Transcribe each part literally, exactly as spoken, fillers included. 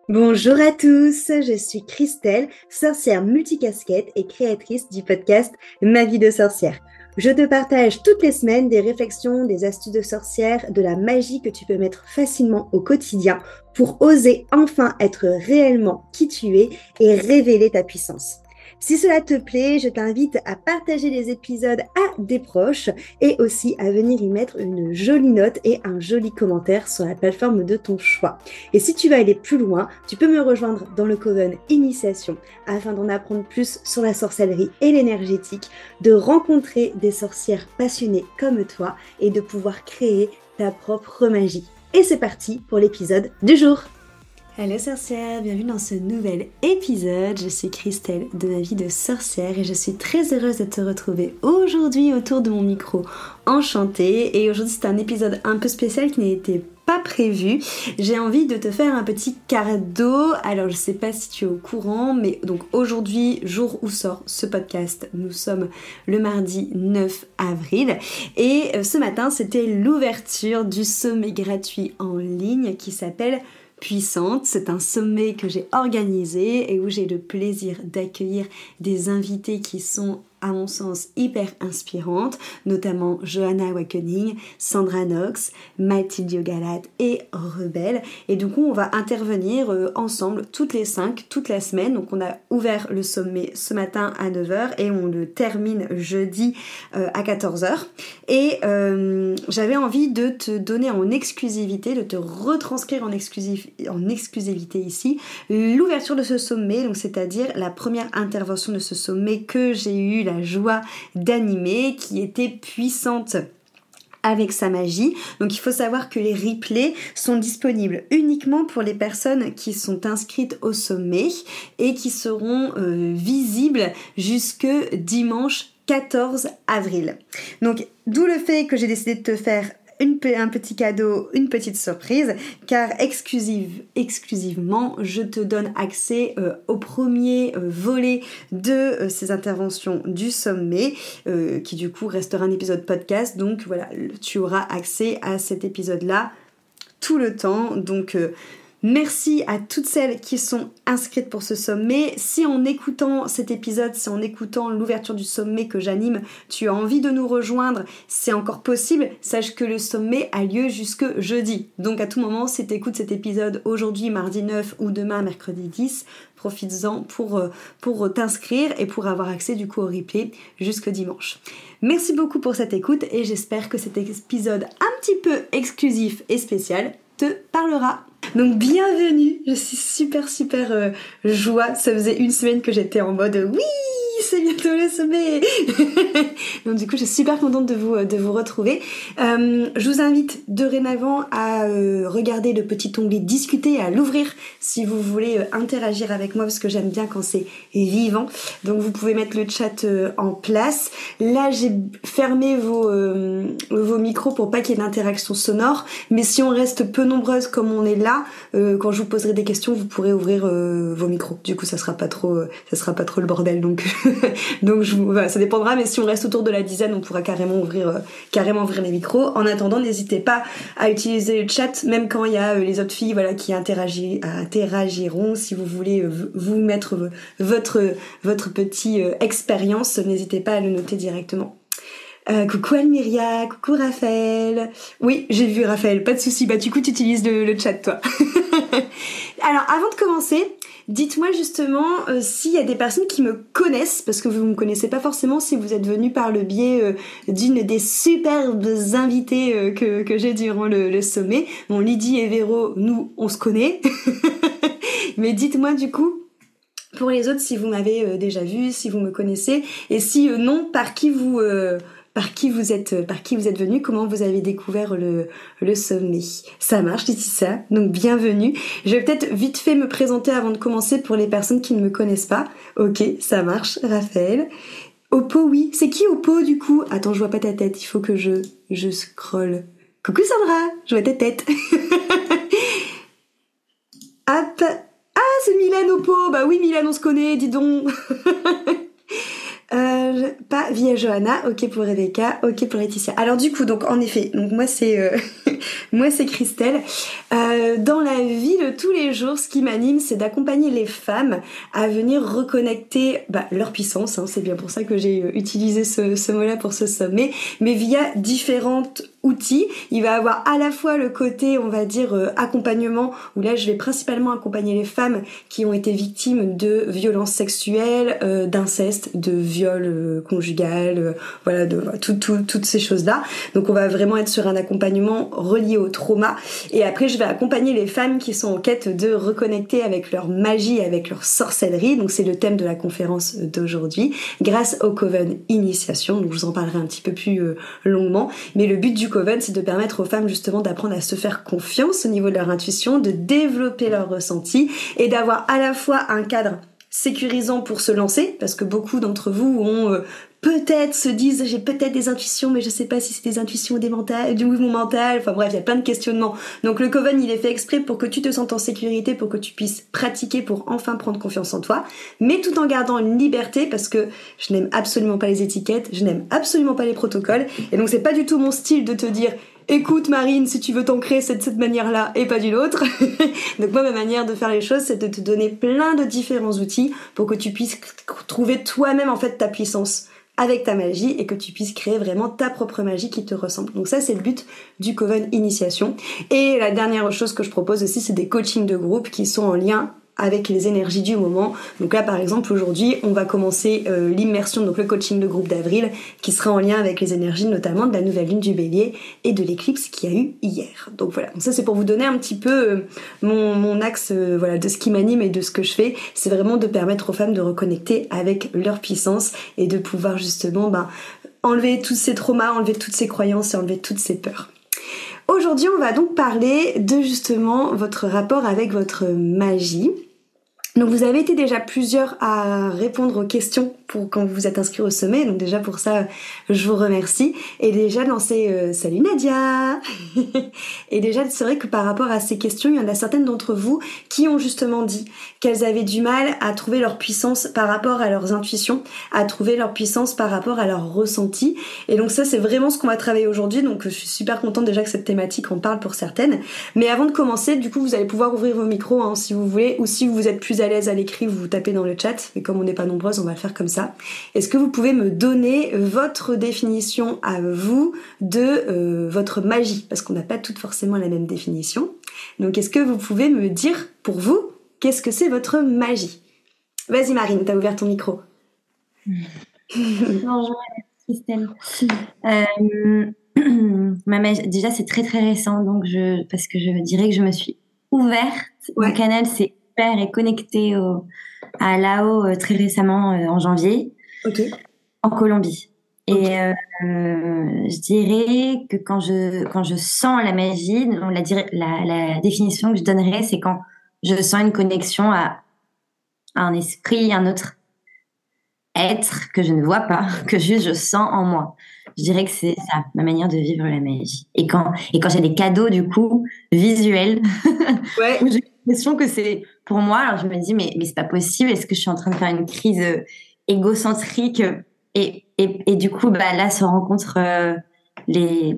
Bonjour à tous, je suis Christelle, sorcière multicasquette et créatrice du podcast Ma vie de sorcière. Je te partage toutes les semaines des réflexions, des astuces de sorcière, de la magie que tu peux mettre facilement au quotidien pour oser enfin être réellement qui tu es et révéler ta puissance. Si cela te plaît, je t'invite à partager les épisodes à des proches et aussi à venir y mettre une jolie note et un joli commentaire sur la plateforme de ton choix. Et si tu veux aller plus loin, tu peux me rejoindre dans le Coven Initiation afin d'en apprendre plus sur la sorcellerie et l'énergétique, de rencontrer des sorcières passionnées comme toi et de pouvoir créer ta propre magie. Et c'est parti pour l'épisode du jour. Hello sorcière, bienvenue dans ce nouvel épisode. Je suis Christelle de Ma vie de sorcière et je suis très heureuse de te retrouver aujourd'hui autour de mon micro enchantée. Et aujourd'hui c'est un épisode un peu spécial qui n'était pas prévu. J'ai envie de te faire un petit cadeau. Alors je sais pas si tu es au courant, mais donc aujourd'hui, jour où sort ce podcast, nous sommes le mardi neuf avril et ce matin c'était l'ouverture du sommet gratuit en ligne qui s'appelle Puissante. C'est un sommet que j'ai organisé et où j'ai le plaisir d'accueillir des invités qui sont à mon sens hyper inspirantes, notamment Johanna Awakening, Sandra Knox, Mathilde Yogalat et Rebelle. Et du coup, on va intervenir euh, ensemble toutes les cinq, toute la semaine. Donc on a ouvert le sommet ce matin à neuf heures et on le termine jeudi euh, à quatorze heures. Et euh, j'avais envie de te donner en exclusivité, de te retranscrire en, exclusif, en exclusivité ici, l'ouverture de ce sommet, donc c'est-à-dire la première intervention de ce sommet que j'ai eu la joie d'animer, qui était puissante avec sa magie. Donc il faut savoir que les replays sont disponibles uniquement pour les personnes qui sont inscrites au sommet et qui seront euh, visibles jusque dimanche quatorze avril. Donc d'où le fait que j'ai décidé de te faire Une, un petit cadeau, une petite surprise, car exclusive, exclusivement, je te donne accès euh, au premier euh, volet de euh, ces interventions du sommet, euh, qui du coup restera un épisode podcast, donc voilà, tu auras accès à cet épisode-là tout le temps, donc... Euh, Merci à toutes celles qui sont inscrites pour ce sommet. Si en écoutant cet épisode, si en écoutant l'ouverture du sommet que j'anime, tu as envie de nous rejoindre, c'est encore possible. Sache que le sommet a lieu jusque jeudi. Donc à tout moment, si tu écoutes cet épisode aujourd'hui, mardi neuf ou demain, mercredi dix, profites-en pour, pour t'inscrire et pour avoir accès du coup au replay jusque dimanche. Merci beaucoup pour cette écoute et j'espère que cet épisode un petit peu exclusif et spécial te parlera. Donc bienvenue, je suis super super euh, joie, ça faisait une semaine que j'étais en mode oui, c'est bientôt le sommet. Donc du coup je suis super contente de vous, de vous retrouver. Euh, je vous invite dorénavant à euh, regarder le petit onglet discuter, à l'ouvrir si vous voulez euh, interagir avec moi parce que j'aime bien quand c'est vivant. Donc vous pouvez mettre le chat euh, en place. Là j'ai fermé vos, euh, vos micros pour pas qu'il y ait d'interaction sonore, mais si on reste peu nombreuses comme on est là, euh, quand je vous poserai des questions vous pourrez ouvrir euh, vos micros. Du coup ça sera pas trop, euh, ça sera pas trop le bordel donc donc je vous, voilà, ça dépendra, mais si on reste autour de la dizaine on pourra carrément ouvrir euh, carrément ouvrir les micros. En attendant n'hésitez pas à utiliser le chat même quand il y a euh, les autres filles voilà qui interagir, interagiront. Si vous voulez euh, vous mettre euh, votre votre petit euh, expérience, n'hésitez pas à le noter directement. Euh, coucou Almiria, coucou Raphaël. Oui, j'ai vu Raphaël, pas de souci. Bah du coup, tu utilises le, le chat, toi. Alors, avant de commencer, dites-moi justement euh, s'il y a des personnes qui me connaissent, parce que vous ne me connaissez pas forcément si vous êtes venus par le biais euh, d'une des superbes invitées euh, que, que j'ai durant le, le sommet. Bon, Lydie et Véro, nous, on se connaît. Mais dites-moi du coup, pour les autres, si vous m'avez euh, déjà vu, si vous me connaissez, et si euh, non, par qui vous... Euh, Par qui vous êtes, par qui vous êtes venu, comment vous avez découvert le, le sommet. Ça marche, Laetitia, donc bienvenue. Je vais peut-être vite fait me présenter avant de commencer pour les personnes qui ne me connaissent pas. Ok, ça marche, Raphaël. Oppo, oui. C'est qui Oppo, du coup? Attends, je vois pas ta tête, il faut que je, je scrolle. Coucou Sandra, je vois ta tête. Hop. Ah, c'est Mylène Oppo. Bah oui, Mylène, on se connaît, dis donc. Euh, pas via Johanna, ok pour Rebecca, ok pour Laetitia. Alors du coup, donc en effet, donc moi c'est euh, moi c'est Christelle. Euh, Euh, dans la vie de tous les jours, ce qui m'anime, c'est d'accompagner les femmes à venir reconnecter bah, leur puissance, hein, c'est bien pour ça que j'ai utilisé ce, ce mot-là pour ce sommet, mais via différentes outils. Il va avoir à la fois le côté, on va dire, euh, accompagnement, où là je vais principalement accompagner les femmes qui ont été victimes de violences sexuelles, euh, d'inceste, de viol euh, conjugal, euh, voilà, de voilà, tout, tout, toutes ces choses-là. Donc on va vraiment être sur un accompagnement relié au trauma. Et après je vais accompagner les femmes qui sont en quête de reconnecter avec leur magie, avec leur sorcellerie. Donc c'est le thème de la conférence d'aujourd'hui, grâce au Coven Initiation. Donc je vous en parlerai un petit peu plus euh, longuement. Mais le but du Coven, c'est de permettre aux femmes justement d'apprendre à se faire confiance au niveau de leur intuition, de développer leur ressenti et d'avoir à la fois un cadre sécurisant pour se lancer, parce que beaucoup d'entre vous ont euh, peut-être se disent j'ai peut-être des intuitions, mais je sais pas si c'est des intuitions ou des mentales, du mouvement mental, enfin bref, il y a plein de questionnements. Donc le Coven, il est fait exprès pour que tu te sentes en sécurité, pour que tu puisses pratiquer, pour enfin prendre confiance en toi, mais tout en gardant une liberté, parce que je n'aime absolument pas les étiquettes, je n'aime absolument pas les protocoles, et donc c'est pas du tout mon style de te dire écoute Marine, si tu veux t'ancrer, c'est de cette manière-là et pas d'une autre. Donc moi, ma manière de faire les choses, c'est de te donner plein de différents outils pour que tu puisses trouver toi-même en fait ta puissance avec ta magie et que tu puisses créer vraiment ta propre magie qui te ressemble. Donc ça, c'est le but du Coven Initiation. Et la dernière chose que je propose aussi, c'est des coachings de groupe qui sont en lien avec les énergies du moment. Donc là, par exemple, aujourd'hui, on va commencer euh, l'immersion, donc le coaching de groupe d'avril, qui sera en lien avec les énergies, notamment de la nouvelle lune du Bélier et de l'éclipse qu'il y a eu hier. Donc voilà, donc ça c'est pour vous donner un petit peu euh, mon, mon axe euh, voilà, de ce qui m'anime et de ce que je fais. C'est vraiment de permettre aux femmes de reconnecter avec leur puissance et de pouvoir justement ben, enlever tous ces traumas, enlever toutes ces croyances et enlever toutes ces peurs. Aujourd'hui, on va donc parler de justement votre rapport avec votre magie. Donc vous avez été déjà plusieurs à répondre aux questions pour quand vous vous êtes inscrits au sommet, donc déjà pour ça je vous remercie. Et déjà dans ces euh, salut Nadia. Et déjà c'est vrai que par rapport à ces questions, il y en a certaines d'entre vous qui ont justement dit qu'elles avaient du mal à trouver leur puissance par rapport à leurs intuitions, à trouver leur puissance par rapport à leurs ressentis. Et donc ça c'est vraiment ce qu'on va travailler aujourd'hui, donc je suis super contente déjà que cette thématique en parle pour certaines. Mais avant de commencer, du coup vous allez pouvoir ouvrir vos micros hein, si vous voulez, ou si vous êtes plus à l'aise à l'écrit, vous, vous tapez dans le chat, mais comme on n'est pas nombreuses, on va le faire comme ça. Est-ce que vous pouvez me donner votre définition à vous de euh, votre magie? Parce qu'on n'a pas toutes forcément la même définition. Donc est-ce que vous pouvez me dire, pour vous, qu'est-ce que c'est votre magie? Vas-y Marine, t'as ouvert ton micro. Bonjour Christelle. Euh, ma magie, déjà c'est très très récent, donc je, parce que je dirais que je me suis ouverte. Ouais. Mon canal s'est ouvert et connecté au, à Lao euh, très récemment euh, en janvier, okay. En Colombie. Okay. Et euh, euh, je dirais que quand je quand je sens la magie, la, la, la définition que je donnerais, c'est quand je sens une connexion à, à un esprit, un autre être que je ne vois pas, que juste je sens en moi. Je dirais que c'est ça, ma manière de vivre la magie. Et quand et quand j'ai des cadeaux du coup visuels, ouais. Où j'ai l'impression que c'est pour moi, alors je me dis mais mais c'est pas possible. Est-ce que je suis en train de faire une crise euh, égocentrique et et et du coup bah là se rencontrent euh, les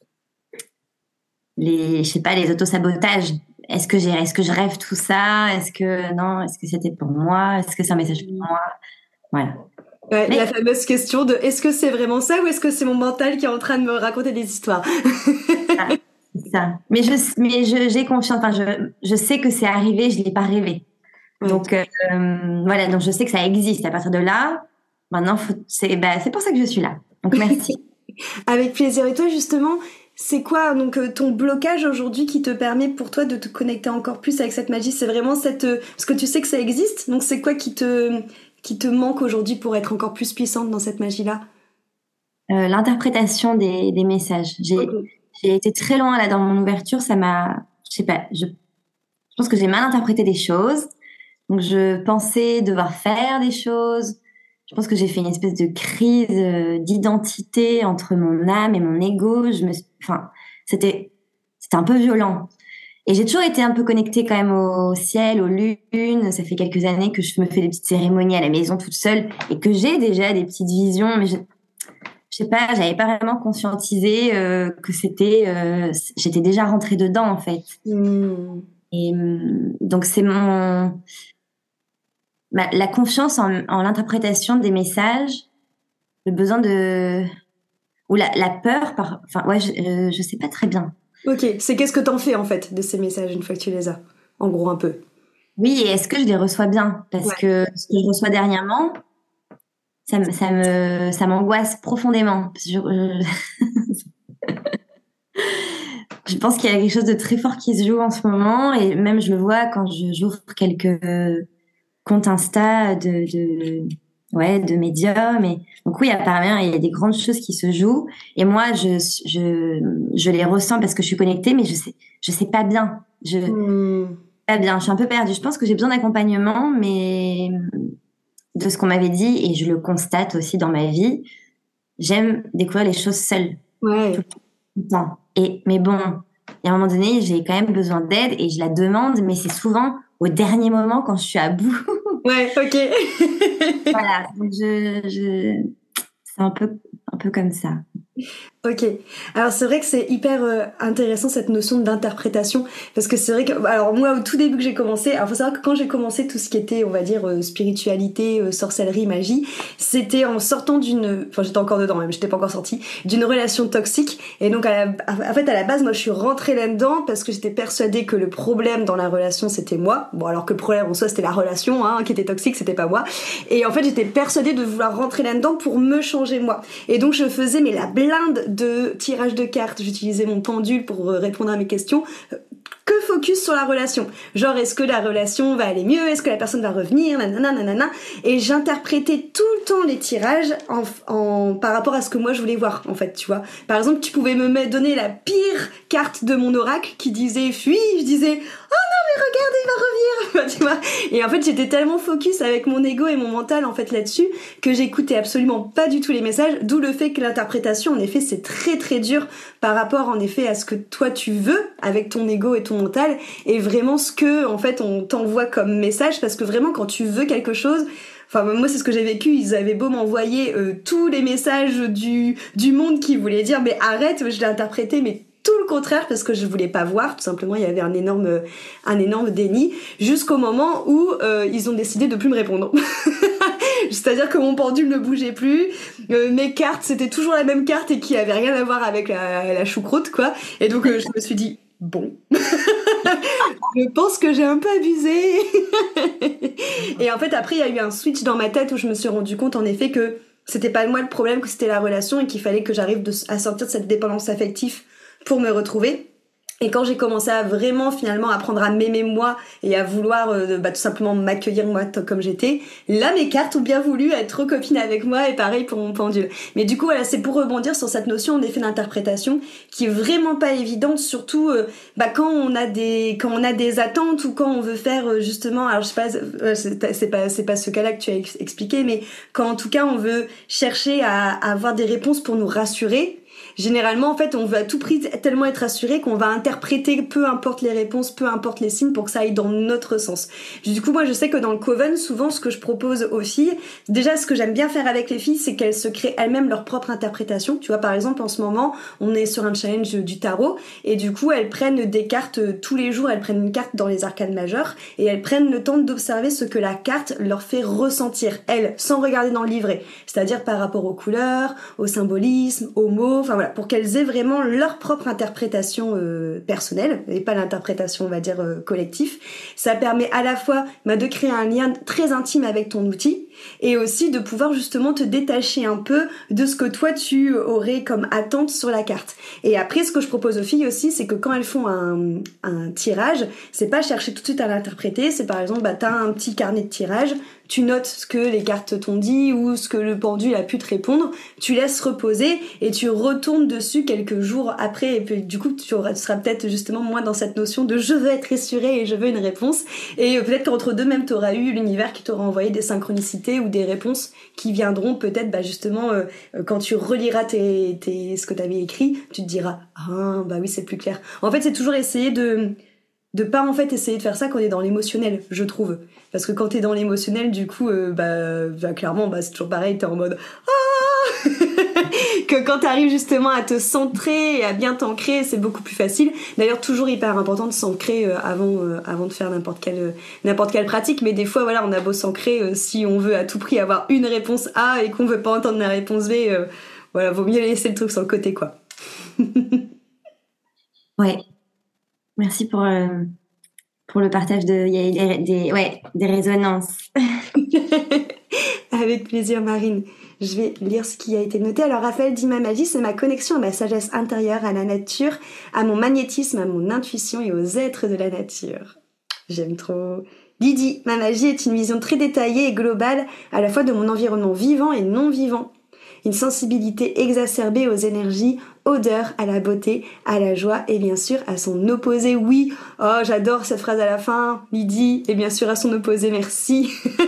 les je sais pas les autosabotages. Est-ce que j'ai est-ce que je rêve tout ça? Est-ce que non? Est-ce que c'était pour moi? Est-ce que c'est un message pour moi? Voilà. Ouais, mais... La fameuse question de est-ce que c'est vraiment ça ou est-ce que c'est mon mental qui est en train de me raconter des histoires? Ah, c'est ça. Mais je, mais je, j'ai confiance. Enfin, je, je sais que c'est arrivé, je l'ai pas rêvé. Ouais. Donc euh, voilà, donc je sais que ça existe. À partir de là, maintenant, faut, c'est, bah, c'est pour ça que je suis là. Donc merci. Avec plaisir. Et toi, justement, c'est quoi donc ton blocage aujourd'hui qui te permet pour toi de te connecter encore plus avec cette magie? C'est vraiment cette parce que tu sais que ça existe. Donc c'est quoi qui te qui te manque aujourd'hui pour être encore plus puissante dans cette magie-là? euh, L'interprétation des, des messages. J'ai, okay. j'ai été très loin là dans mon ouverture. Ça m'a, je sais pas, je, je pense que j'ai mal interprété des choses. Donc je pensais devoir faire des choses. Je pense que j'ai fait une espèce de crise euh, d'identité entre mon âme et mon ego. Je me, enfin, c'était, c'était un peu violent. Et j'ai toujours été un peu connectée quand même au ciel, aux lunes. Ça fait quelques années que je me fais des petites cérémonies à la maison toute seule et que j'ai déjà des petites visions. Mais je, je sais pas, j'avais pas vraiment conscientisé euh, que c'était, euh, j'étais déjà rentrée dedans en fait. Mmh. Et hum, donc c'est mon, ma- la confiance en, en l'interprétation des messages, le besoin de, ou la, la peur, par, enfin ouais, je, euh, je sais pas très bien. Ok, c'est qu'est-ce que t'en fais en fait de ces messages une fois que tu les as? En gros, un peu. Oui, et est-ce que je les reçois bien? Parce Ouais. que ce que je reçois dernièrement, ça me, ça me, ça m'angoisse profondément. Je, je, je pense qu'il y a quelque chose de très fort qui se joue en ce moment, et même je le vois quand je, j'ouvre quelques comptes Insta de, de, ouais, de médiums. Et donc oui, apparemment, il y a des grandes choses qui se jouent. Et moi, je, je, je les ressens parce que je suis connectée, mais je sais, je sais pas bien. Je, Hmm. pas bien. Je suis un peu perdue. Je pense que j'ai besoin d'accompagnement, mais de ce qu'on m'avait dit, et je le constate aussi dans ma vie, j'aime découvrir les choses seule, tout Ouais. le temps. Et, mais bon, il y a un moment donné, j'ai quand même besoin d'aide et je la demande, mais c'est souvent au dernier moment quand je suis à bout. Ouais, ok. Voilà. Donc je, je, c'est un peu, un peu comme ça. Ok. Alors c'est vrai que c'est hyper euh, intéressant cette notion d'interprétation parce que c'est vrai que alors moi au tout début que j'ai commencé, alors faut savoir que quand j'ai commencé tout ce qui était on va dire euh, spiritualité, euh, sorcellerie, magie, c'était en sortant d'une, enfin j'étais encore dedans même, j'étais pas encore sortie, d'une relation toxique et donc à la... en fait à la base moi je suis rentrée là-dedans parce que j'étais persuadée que le problème dans la relation c'était moi, bon alors que le problème en soi c'était la relation hein, qui était toxique, c'était pas moi et en fait j'étais persuadée de vouloir rentrer là-dedans pour me changer moi et donc je faisais mais la blinde de tirage de cartes, j'utilisais mon pendule pour répondre à mes questions, que focus sur la relation. Genre, est-ce que la relation va aller mieux? Est-ce que la personne va revenir? Nanana, nanana. Et j'interprétais tout le temps les tirages en, en, par rapport à ce que moi je voulais voir, en fait, tu vois. Par exemple, tu pouvais me donner la pire carte de mon oracle qui disait fuis, je disais oh non mais regarde il va revenir, tu vois. Et en fait j'étais tellement focus avec mon ego et mon mental en fait là-dessus que j'écoutais absolument pas du tout les messages, d'où le fait que l'interprétation en effet c'est très très dur par rapport en effet à ce que toi tu veux avec ton ego et ton mental et vraiment ce que en fait on t'envoie comme message parce que vraiment quand tu veux quelque chose. Enfin, moi, c'est ce que j'ai vécu. Ils avaient beau m'envoyer euh, tous les messages du, du monde qui voulaient dire, mais arrête, je l'ai interprété, mais tout le contraire parce que je voulais pas voir. Tout simplement, il y avait un énorme, un énorme déni jusqu'au moment où euh, ils ont décidé de plus me répondre. C'est-à-dire que mon pendule ne bougeait plus, euh, mes cartes c'était toujours la même carte et qui avait rien à voir avec la, la choucroute, quoi. Et donc euh, je me suis dit bon. Je pense que j'ai un peu abusé. Et en fait, après, il y a eu un switch dans ma tête où je me suis rendu compte, en effet, que c'était pas moi le problème, que c'était la relation et qu'il fallait que j'arrive de, à sortir de cette dépendance affective pour me retrouver. Et quand j'ai commencé à vraiment finalement apprendre à m'aimer moi et à vouloir euh, bah, tout simplement m'accueillir moi t- comme j'étais, là mes cartes ont bien voulu être copines avec moi et pareil pour mon pendule. Mais du coup voilà, c'est pour rebondir sur cette notion en effet d'interprétation qui est vraiment pas évidente, surtout euh, bah, quand on a des quand on a des attentes ou quand on veut faire euh, justement, alors je sais pas, euh, c'est, c'est pas c'est pas ce cas-là que tu as ex- expliqué, mais quand en tout cas on veut chercher à, à avoir des réponses pour nous rassurer. Généralement, en fait, on veut à tout prix tellement être assuré qu'on va interpréter peu importe les réponses, peu importe les signes pour que ça aille dans notre sens. Du coup, moi, je sais que dans le Coven, souvent, ce que je propose aux filles, déjà, ce que j'aime bien faire avec les filles, c'est qu'elles se créent elles-mêmes leur propre interprétation. Tu vois, par exemple, en ce moment, on est sur un challenge du tarot et du coup, elles prennent des cartes tous les jours, elles prennent une carte dans les arcanes majeures et elles prennent le temps d'observer ce que la carte leur fait ressentir, elles, sans regarder dans le livret. C'est-à-dire par rapport aux couleurs, au symbolisme, aux mots, enfin voilà, pour qu'elles aient vraiment leur propre interprétation euh, personnelle et pas l'interprétation on va dire euh, collective. Ça permet à la fois bah, de créer un lien très intime avec ton outil et aussi de pouvoir justement te détacher un peu de ce que toi tu aurais comme attente sur la carte. Et après ce que je propose aux filles aussi c'est que quand elles font un, un tirage, c'est pas chercher tout de suite à l'interpréter, c'est par exemple bah, t'as un petit carnet de tirage, tu notes ce que les cartes t'ont dit ou ce que le pendule a pu te répondre, tu laisses reposer et tu retournes dessus quelques jours après et puis du coup tu, auras, tu seras peut-être justement moins dans cette notion de je veux être rassurée et je veux une réponse et peut-être qu'entre deux même tu auras eu l'univers qui t'aura envoyé des synchronicités ou des réponses qui viendront peut-être bah, justement euh, quand tu reliras tes, tes, ce que tu avais écrit, tu te diras ah bah oui c'est plus clair. En fait c'est toujours essayer de de pas en fait essayer de faire ça quand on est dans l'émotionnel, je trouve, parce que quand t'es dans l'émotionnel du coup euh, bah, bah clairement bah c'est toujours pareil, t'es en mode ah que quand tu arrives justement à te centrer et à bien t'ancrer, c'est beaucoup plus facile. D'ailleurs, toujours hyper important de s'ancrer euh, avant, euh, avant de faire n'importe quelle, euh, n'importe quelle pratique. Mais des fois, voilà, on a beau s'ancrer, euh, si on veut à tout prix avoir une réponse A et qu'on veut pas entendre la réponse B, euh, voilà, vaut mieux laisser le truc sur le côté, quoi. Ouais. Merci pour, euh, pour le partage de, il y a des, des, ouais, des résonances. Avec plaisir, Marine. Je vais lire ce qui a été noté. Alors, Raphaël dit: ma magie, c'est ma connexion à ma sagesse intérieure, à la nature, à mon magnétisme, à mon intuition et aux êtres de la nature. J'aime trop. Lydie: ma magie est une vision très détaillée et globale, à la fois de mon environnement vivant et non vivant. Une sensibilité exacerbée aux énergies, odeurs, à la beauté, à la joie et bien sûr à son opposé. Oui, oh, j'adore cette phrase à la fin, Lydie, et bien sûr à son opposé, merci.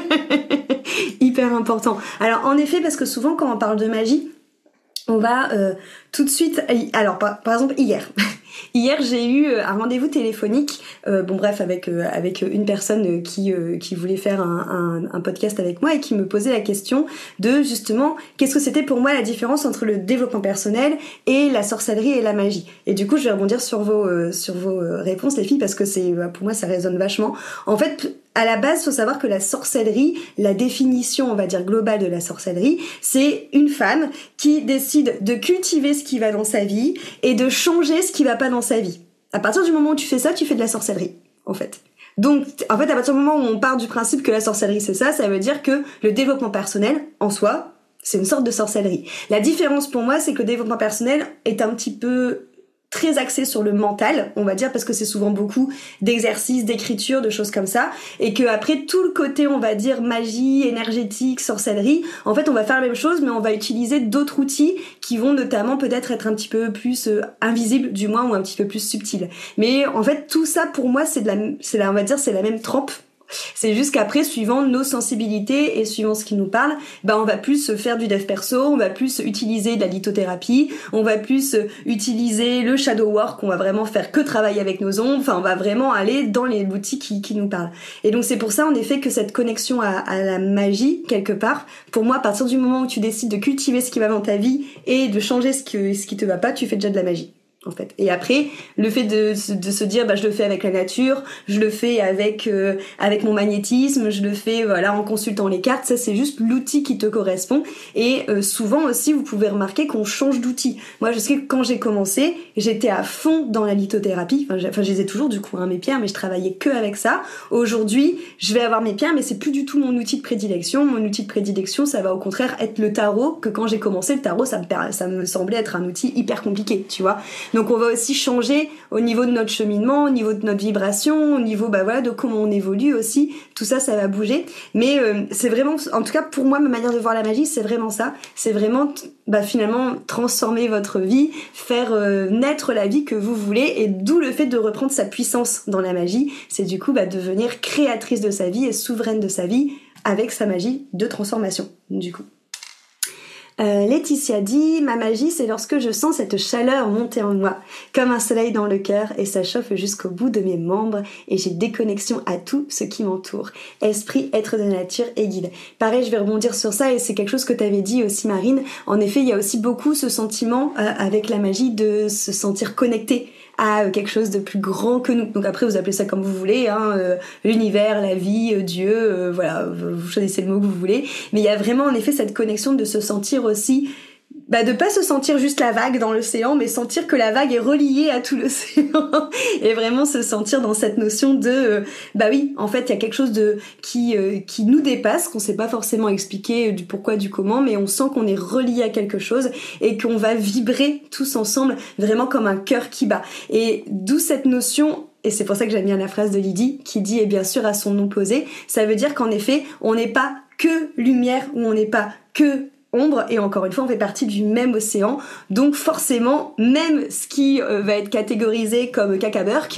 Hyper important. Alors en effet, parce que souvent quand on parle de magie, on va euh, tout de suite... Alors par, par exemple hier... Hier, j'ai eu un rendez-vous téléphonique, euh, bon bref, avec euh, avec une personne qui euh, qui voulait faire un, un, un podcast avec moi et qui me posait la question de justement qu'est-ce que c'était pour moi la différence entre le développement personnel et la sorcellerie et la magie. Et du coup, je vais rebondir sur vos euh, sur vos réponses, les filles, parce que c'est pour moi ça résonne vachement. En fait, à la base, faut savoir que la sorcellerie, la définition, on va dire globale de la sorcellerie, c'est une femme qui décide de cultiver ce qui va dans sa vie et de changer ce qui va pas dans sa vie. À partir du moment où tu fais ça, tu fais de la sorcellerie, en fait. Donc, en fait, à partir du moment où on part du principe que la sorcellerie c'est ça, ça veut dire que le développement personnel, en soi, c'est une sorte de sorcellerie. La différence pour moi, c'est que le développement personnel est un petit peu très axé sur le mental, on va dire, parce que c'est souvent beaucoup d'exercices, d'écriture, de choses comme ça, et que après tout le côté, on va dire, magie, énergétique, sorcellerie, en fait, on va faire la même chose, mais on va utiliser d'autres outils qui vont notamment peut-être être un petit peu plus euh, invisibles, du moins, ou un petit peu plus subtils. Mais en fait, tout ça, pour moi, c'est de la, c'est la, on va dire, c'est la même trempe. C'est juste qu'après, suivant nos sensibilités et suivant ce qui nous parle, bah on va plus faire du dev perso, on va plus utiliser de la lithothérapie, on va plus utiliser le shadow work, on va vraiment faire que travailler avec nos ombres, enfin on va vraiment aller dans les outils qui, qui nous parlent. Et donc c'est pour ça en effet que cette connexion à, à la magie, quelque part, pour moi, à partir du moment où tu décides de cultiver ce qui va dans ta vie et de changer ce, que, ce qui te va pas, tu fais déjà de la magie. En fait. Et après, le fait de, de se dire, bah, je le fais avec la nature, je le fais avec euh, avec mon magnétisme, je le fais voilà en consultant les cartes, ça c'est juste l'outil qui te correspond. Et euh, souvent aussi, vous pouvez remarquer qu'on change d'outil. Moi, je sais que quand j'ai commencé, j'étais à fond dans la lithothérapie. Enfin, enfin je les ai toujours du coup, hein, mes pierres, mais je travaillais que avec ça. Aujourd'hui, je vais avoir mes pierres, mais c'est plus du tout mon outil de prédilection. Mon outil de prédilection, ça va au contraire être le tarot. Que quand j'ai commencé, le tarot, ça me ça me semblait être un outil hyper compliqué, tu vois. Donc on va aussi changer au niveau de notre cheminement, au niveau de notre vibration, au niveau bah voilà de comment on évolue aussi. Tout ça, ça va bouger. Mais euh, c'est vraiment, en tout cas pour moi, ma manière de voir la magie, c'est vraiment ça. C'est vraiment bah finalement transformer votre vie, faire euh, naître la vie que vous voulez, et d'où le fait de reprendre sa puissance dans la magie. C'est du coup bah devenir créatrice de sa vie et souveraine de sa vie avec sa magie de transformation. Du coup. Euh, Laetitia dit: ma magie, c'est lorsque je sens cette chaleur monter en moi, comme un soleil dans le cœur, et ça chauffe jusqu'au bout de mes membres, et j'ai déconnexion à tout ce qui m'entoure. Esprit, être de nature et guide. Pareil, je vais rebondir sur ça, et c'est quelque chose que tu avais dit aussi, Marine. En effet, il y a aussi beaucoup ce sentiment euh, avec la magie de se sentir connecté à quelque chose de plus grand que nous. Donc après, vous appelez ça comme vous voulez, hein, euh, l'univers, la vie, euh, Dieu, euh, voilà, vous choisissez le mot que vous voulez. Mais il y a vraiment en effet cette connexion de se sentir aussi, bah de pas se sentir juste la vague dans l'océan, mais sentir que la vague est reliée à tout l'océan et vraiment se sentir dans cette notion de euh, bah oui, en fait il y a quelque chose de qui euh, qui nous dépasse, qu'on sait pas forcément expliquer du pourquoi du comment, mais on sent qu'on est relié à quelque chose et qu'on va vibrer tous ensemble vraiment comme un cœur qui bat. Et d'où cette notion. Et c'est pour ça que j'aime bien la phrase de Lydie qui dit, et bien sûr à son opposé, ça veut dire qu'en effet on n'est pas que lumière ou on n'est pas que ombre, et encore une fois on fait partie du même océan, donc forcément même ce qui euh, va être catégorisé comme cacaburk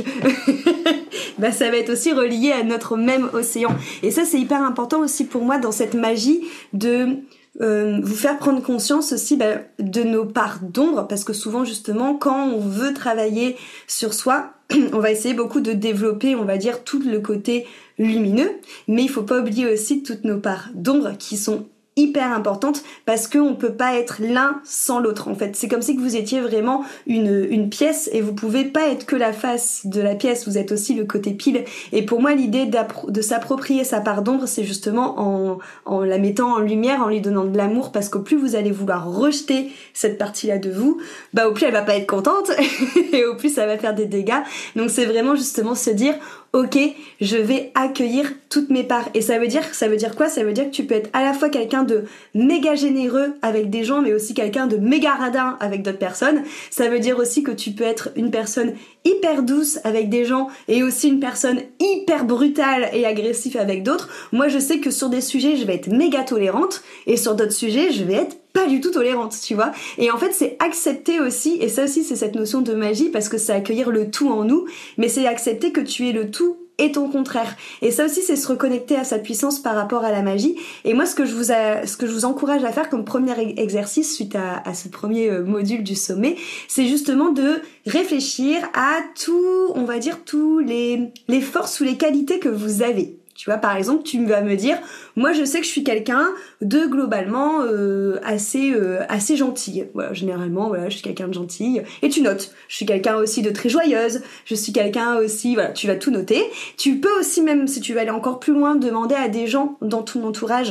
bah ça va être aussi relié à notre même océan. Et ça c'est hyper important aussi pour moi dans cette magie de euh, vous faire prendre conscience aussi bah, de nos parts d'ombre, parce que souvent justement quand on veut travailler sur soi, on va essayer beaucoup de développer, on va dire, tout le côté lumineux, mais il faut pas oublier aussi toutes nos parts d'ombre qui sont hyper importante parce qu'on peut pas être l'un sans l'autre en fait. C'est comme si que vous étiez vraiment une, une pièce et vous pouvez pas être que la face de la pièce, vous êtes aussi le côté pile. Et pour moi l'idée de s'approprier sa part d'ombre, c'est justement en, en la mettant en lumière, en lui donnant de l'amour, parce qu'au plus vous allez vouloir rejeter cette partie-là de vous, bah au plus elle va pas être contente et au plus ça va faire des dégâts. Donc c'est vraiment justement se dire ok, je vais accueillir toutes mes parts. Et ça veut dire, ça veut dire quoi? Ça veut dire que tu peux être à la fois quelqu'un de méga généreux avec des gens, mais aussi quelqu'un de méga radin avec d'autres personnes. Ça veut dire aussi que tu peux être une personne hyper douce avec des gens et aussi une personne hyper brutale et agressive avec d'autres. Moi, je sais que sur des sujets, je vais être méga tolérante et sur d'autres sujets, je vais être pas du tout tolérante, tu vois. Et en fait, c'est accepter aussi, et ça aussi, c'est cette notion de magie, parce que c'est accueillir le tout en nous, mais c'est accepter que tu es le tout et ton contraire. Et ça aussi, c'est se reconnecter à sa puissance par rapport à la magie. Et moi, ce que je vous, a, ce que je vous encourage à faire comme premier exercice suite à, à ce premier module du sommet, c'est justement de réfléchir à tout, on va dire, tous les, les forces ou les qualités que vous avez. Tu vois, par exemple, tu vas me dire, moi je sais que je suis quelqu'un de globalement euh, assez euh, assez gentil. Voilà, généralement, voilà, je suis quelqu'un de gentil. Et tu notes, je suis quelqu'un aussi de très joyeuse. Je suis quelqu'un aussi, voilà, tu vas tout noter. Tu peux aussi, même si tu veux aller encore plus loin, demander à des gens dans ton entourage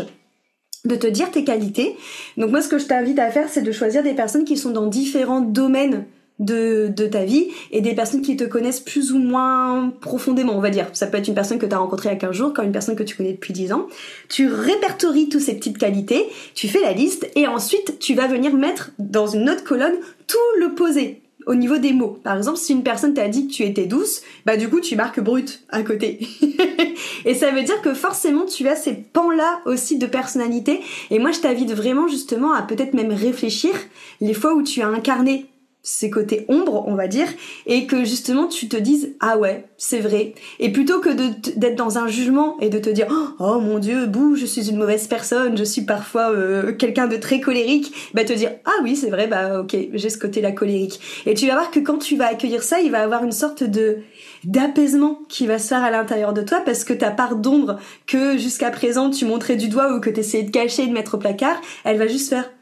de te dire tes qualités. Donc moi, ce que je t'invite à faire, c'est de choisir des personnes qui sont dans différents domaines de de ta vie et des personnes qui te connaissent plus ou moins profondément, on va dire. Ça peut être une personne que tu as rencontrée il y a quinze jours, comme une personne que tu connais depuis dix ans. Tu répertories toutes ces petites qualités, tu fais la liste et ensuite tu vas venir mettre dans une autre colonne tout l'opposé au niveau des mots. Par exemple, si une personne t'a dit que tu étais douce, bah du coup tu marques brute à côté. Et ça veut dire que forcément tu as ces pans-là aussi de personnalité. Et moi je t'invite vraiment justement à peut-être même réfléchir les fois où tu as incarné ces côtés ombres, on va dire, et que justement tu te dises ah ouais, c'est vrai, et plutôt que de d'être dans un jugement et de te dire oh mon dieu, bouh, je suis une mauvaise personne, je suis parfois euh, quelqu'un de très colérique, bah te dire ah oui, c'est vrai, bah ok, j'ai ce côté là colérique. Et tu vas voir que quand tu vas accueillir ça, il va y avoir une sorte de d'apaisement qui va se faire à l'intérieur de toi, parce que ta part d'ombre que jusqu'à présent tu montrais du doigt ou que tu essayais de cacher et de mettre au placard, elle va juste faire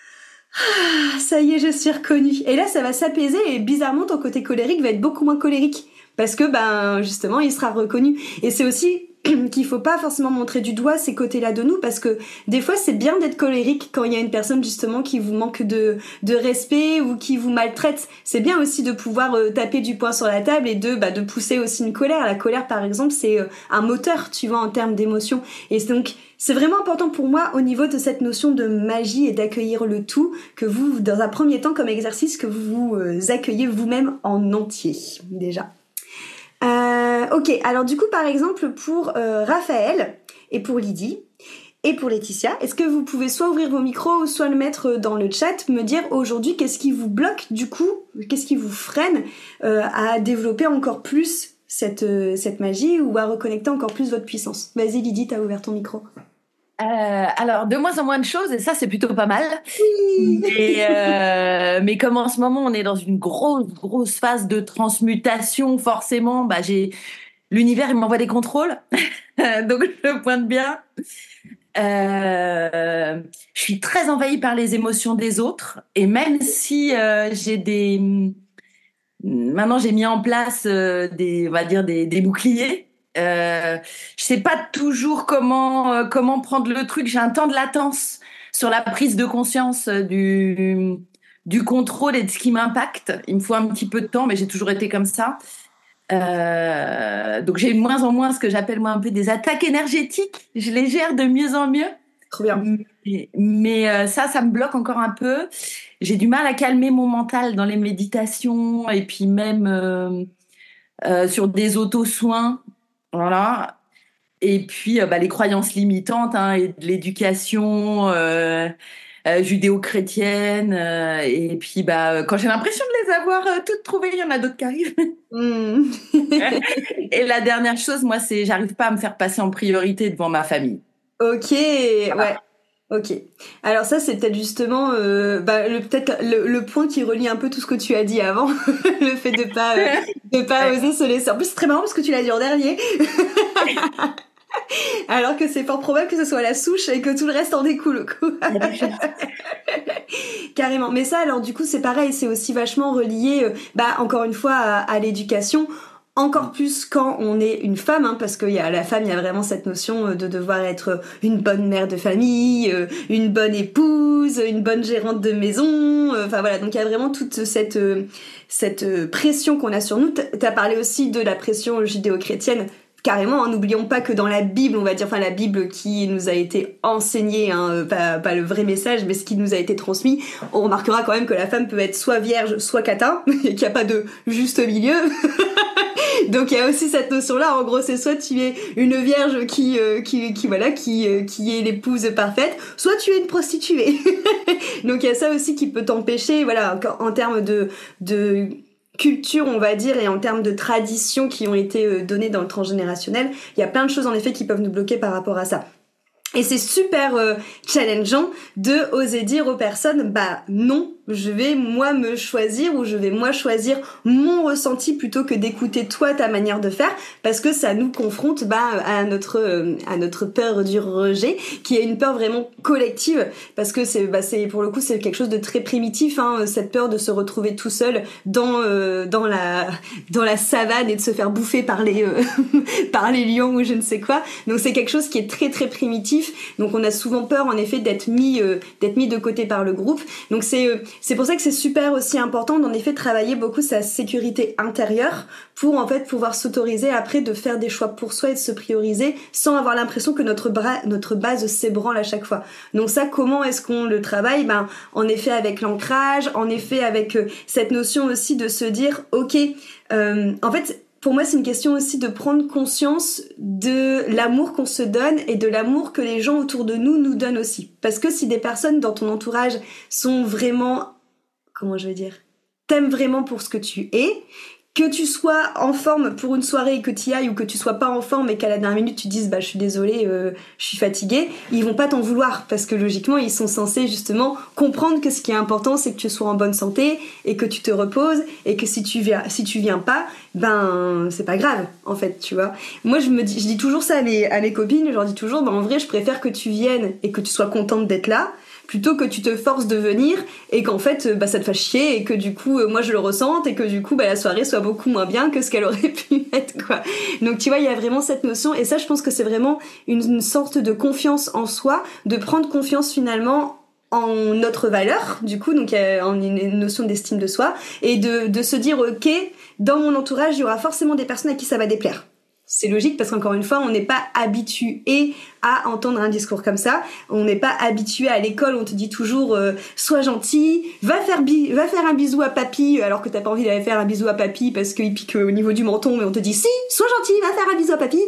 ah, ça y est, je suis reconnue. Et là, ça va s'apaiser et bizarrement, ton côté colérique va être beaucoup moins colérique. Parce que, ben, justement, il sera reconnu. Et c'est aussi qu'il faut pas forcément montrer du doigt ces côtés-là de nous, parce que des fois, c'est bien d'être colérique quand il y a une personne, justement, qui vous manque de, de respect ou qui vous maltraite. C'est bien aussi de pouvoir euh, taper du poing sur la table et de, bah, de pousser aussi une colère. La colère, par exemple, c'est euh, un moteur, tu vois, en termes d'émotion. Et donc, c'est vraiment important pour moi au niveau de cette notion de magie et d'accueillir le tout, que vous, dans un premier temps, comme exercice, que vous vous euh, accueillez vous-même en entier, déjà. Euh, ok, alors du coup, par exemple, pour euh, Raphaël et pour Lydie et pour Laetitia, est-ce que vous pouvez soit ouvrir vos micros ou soit le mettre dans le chat, me dire aujourd'hui qu'est-ce qui vous bloque du coup, qu'est-ce qui vous freine euh, à développer encore plus cette, euh, cette magie ou à reconnecter encore plus votre puissance. Vas-y Lydie, t'as ouvert ton micro. Euh, alors, de moins en moins de choses, et ça, c'est plutôt pas mal. Oui. Mais, euh, mais comme en ce moment, on est dans une grosse, grosse phase de transmutation, forcément, bah, j'ai l'univers, il m'envoie des contrôles. Donc, je pointe bien. Euh, je suis très envahie par les émotions des autres. Et même si euh, j'ai des... Maintenant, j'ai mis en place euh, des, on va dire, des, des boucliers. Euh, je sais pas toujours comment euh, comment prendre le truc. J'ai un temps de latence sur la prise de conscience du du contrôle et de ce qui m'impacte. Il me faut un petit peu de temps, mais j'ai toujours été comme ça. Euh, donc j'ai de moins en moins ce que j'appelle moi un peu des attaques énergétiques. Je les gère de mieux en mieux. Trop bien. Mais, mais euh, ça, ça me bloque encore un peu. J'ai du mal à calmer mon mental dans les méditations et puis même euh, euh, sur des auto-soins. Voilà. Et puis, euh, bah, les croyances limitantes hein, et de l'éducation euh, euh, judéo-chrétienne. Euh, et puis, bah, quand j'ai l'impression de les avoir euh, toutes trouvées, il y en a d'autres qui arrivent. Mm. Et la dernière chose, moi, c'est j'arrive pas à me faire passer en priorité devant ma famille. Ok, voilà. Ouais. Ok. Alors ça, c'est peut-être justement euh, bah, le, peut-être le, le point qui relie un peu tout ce que tu as dit avant, le fait de pas euh, de pas Ouais. oser se laisser. En plus, c'est très marrant parce que tu l'as dit en dernier. Alors que c'est fort probable que ce soit la souche et que tout le reste en découle, quoi. Carrément. Mais ça, alors du coup, c'est pareil, c'est aussi vachement relié, euh, bah encore une fois, à, à l'éducation. Encore plus quand on est une femme, hein, parce qu'il y a la femme, il y a vraiment cette notion de devoir être une bonne mère de famille, une bonne épouse, une bonne gérante de maison. Enfin voilà, donc il y a vraiment toute cette cette pression qu'on a sur nous. T'as parlé aussi de la pression judéo-chrétienne. Carrément, hein, n'oublions pas que dans la Bible, on va dire, enfin la Bible qui nous a été enseignée, hein, pas, pas le vrai message, mais ce qui nous a été transmis, on remarquera quand même que la femme peut être soit vierge, soit catin, et qu'il n'y a pas de juste milieu. Donc il y a aussi cette notion-là. En gros, c'est soit tu es une vierge qui, euh, qui, qui voilà, qui, euh, qui est l'épouse parfaite, soit tu es une prostituée. Donc il y a ça aussi qui peut t'empêcher, voilà, en, en termes de, de culture, on va dire, et en termes de traditions qui ont été euh, données dans le transgénérationnel, il y a plein de choses en effet qui peuvent nous bloquer par rapport à ça. Et c'est super euh, challengeant de oser dire aux personnes, bah non, je vais moi me choisir ou je vais moi choisir mon ressenti plutôt que d'écouter toi ta manière de faire, parce que ça nous confronte bah à notre euh, à notre peur du rejet, qui est une peur vraiment collective, parce que c'est bah c'est pour le coup c'est quelque chose de très primitif, hein, cette peur de se retrouver tout seul dans euh, dans la dans la savane et de se faire bouffer par les euh, par les lions ou je ne sais quoi. Donc c'est quelque chose qui est très très primitif. Donc on a souvent peur en effet d'être mis euh, d'être mis de côté par le groupe. Donc c'est euh, c'est pour ça que c'est super aussi important d'en effet travailler beaucoup sa sécurité intérieure pour en fait pouvoir s'autoriser après de faire des choix pour soi et de se prioriser sans avoir l'impression que notre bras notre base s'ébranle à chaque fois. Donc ça, comment est-ce qu'on le travaille? Ben en effet avec l'ancrage, en effet avec euh, cette notion aussi de se dire OK, euh, en fait pour moi, c'est une question aussi de prendre conscience de l'amour qu'on se donne et de l'amour que les gens autour de nous nous donnent aussi. Parce que si des personnes dans ton entourage sont vraiment, comment je vais dire, t'aiment vraiment pour ce que tu es, que tu sois en forme pour une soirée et que tu y ailles, ou que tu sois pas en forme et qu'à la dernière minute tu dises bah je suis désolée, euh, je suis fatiguée, ils vont pas t'en vouloir parce que logiquement ils sont censés justement comprendre que ce qui est important c'est que tu sois en bonne santé et que tu te reposes et que si tu viens si tu viens pas, ben c'est pas grave en fait, tu vois. Moi je me dis je dis toujours ça à mes à mes copines, je leur dis toujours bah en vrai je préfère que tu viennes et que tu sois contente d'être là plutôt que tu te forces de venir et qu'en fait bah ça te fasse chier et que du coup euh, moi je le ressente et que du coup bah la soirée soit beaucoup moins bien que ce qu'elle aurait pu être, quoi. Donc tu vois, il y a vraiment cette notion, et ça je pense que c'est vraiment une, une sorte de confiance en soi, de prendre confiance finalement en notre valeur, du coup, donc en une notion d'estime de soi, et de, de se dire ok, dans mon entourage il y aura forcément des personnes à qui ça va déplaire. C'est logique parce qu'encore une fois, on n'est pas habitué à entendre un discours comme ça. On n'est pas habitué à l'école, on te dit toujours euh, sois gentil, va faire bi- va faire un bisou à papy, alors que t'as pas envie d'aller faire un bisou à papy parce qu'il pique au niveau du menton, mais on te dit si, sois gentil, va faire un bisou à papy.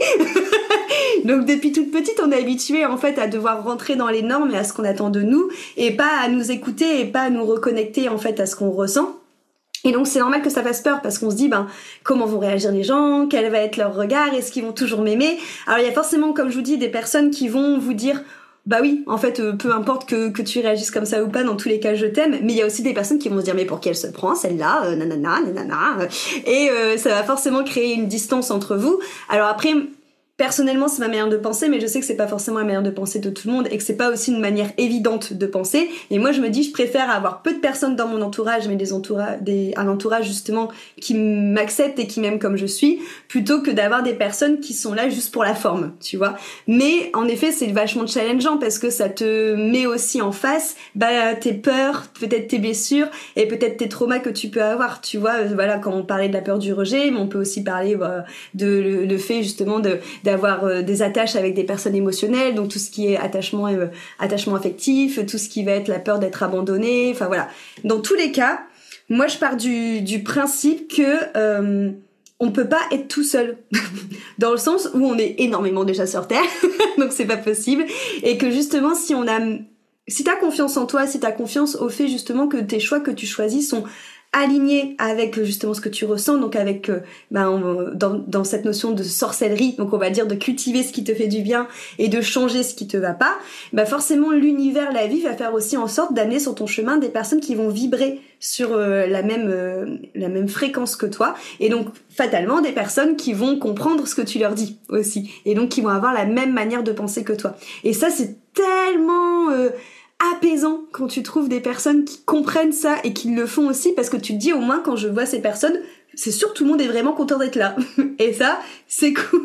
Donc depuis toute petite, on est habitué en fait à devoir rentrer dans les normes et à ce qu'on attend de nous, et pas à nous écouter et pas à nous reconnecter en fait à ce qu'on ressent. Et donc c'est normal que ça fasse peur parce qu'on se dit ben comment vont réagir les gens, quel va être leur regard, est-ce qu'ils vont toujours m'aimer. Alors il y a forcément, comme je vous dis, des personnes qui vont vous dire bah oui, en fait euh, peu importe que que tu réagisses comme ça ou pas, dans tous les cas je t'aime. Mais il y a aussi des personnes qui vont se dire mais pour qui elle se prend celle-là, euh, nanana nanana, et euh, ça va forcément créer une distance entre vous. Alors après, personnellement, c'est ma manière de penser, mais je sais que c'est pas forcément la manière de penser de tout le monde et que c'est pas aussi une manière évidente de penser. Et moi, je me dis, je préfère avoir peu de personnes dans mon entourage, mais des entourages, des, un entourage justement qui m'accepte et qui m'aime comme je suis, plutôt que d'avoir des personnes qui sont là juste pour la forme, tu vois. Mais en effet, c'est vachement challengeant parce que ça te met aussi en face, bah, tes peurs, peut-être tes blessures et peut-être tes traumas que tu peux avoir, tu vois. Voilà, quand on parlait de la peur du rejet, mais on peut aussi parler bah, de le, le fait justement de d'avoir euh, des attaches avec des personnes émotionnelles, donc tout ce qui est attachement euh, attachement affectif, tout ce qui va être la peur d'être abandonné, enfin voilà. Dans tous les cas, moi je pars du du principe que euh, on peut pas être tout seul dans le sens où on est énormément déjà sur terre donc c'est pas possible, et que justement si on a si t'as confiance en toi, si t'as confiance au fait justement que tes choix que tu choisis sont aligné avec justement ce que tu ressens, donc avec euh, ben, on, dans, dans cette notion de sorcellerie, donc on va dire de cultiver ce qui te fait du bien et de changer ce qui te va pas, ben forcément l'univers, la vie va faire aussi en sorte d'amener sur ton chemin des personnes qui vont vibrer sur euh, la même euh, la même fréquence que toi, et donc fatalement des personnes qui vont comprendre ce que tu leur dis aussi, et donc qui vont avoir la même manière de penser que toi. Et ça c'est tellement euh, apaisant quand tu trouves des personnes qui comprennent ça et qui le font aussi, parce que tu te dis au moins quand je vois ces personnes, c'est sûr que tout le monde est vraiment content d'être là. Et ça, c'est cool.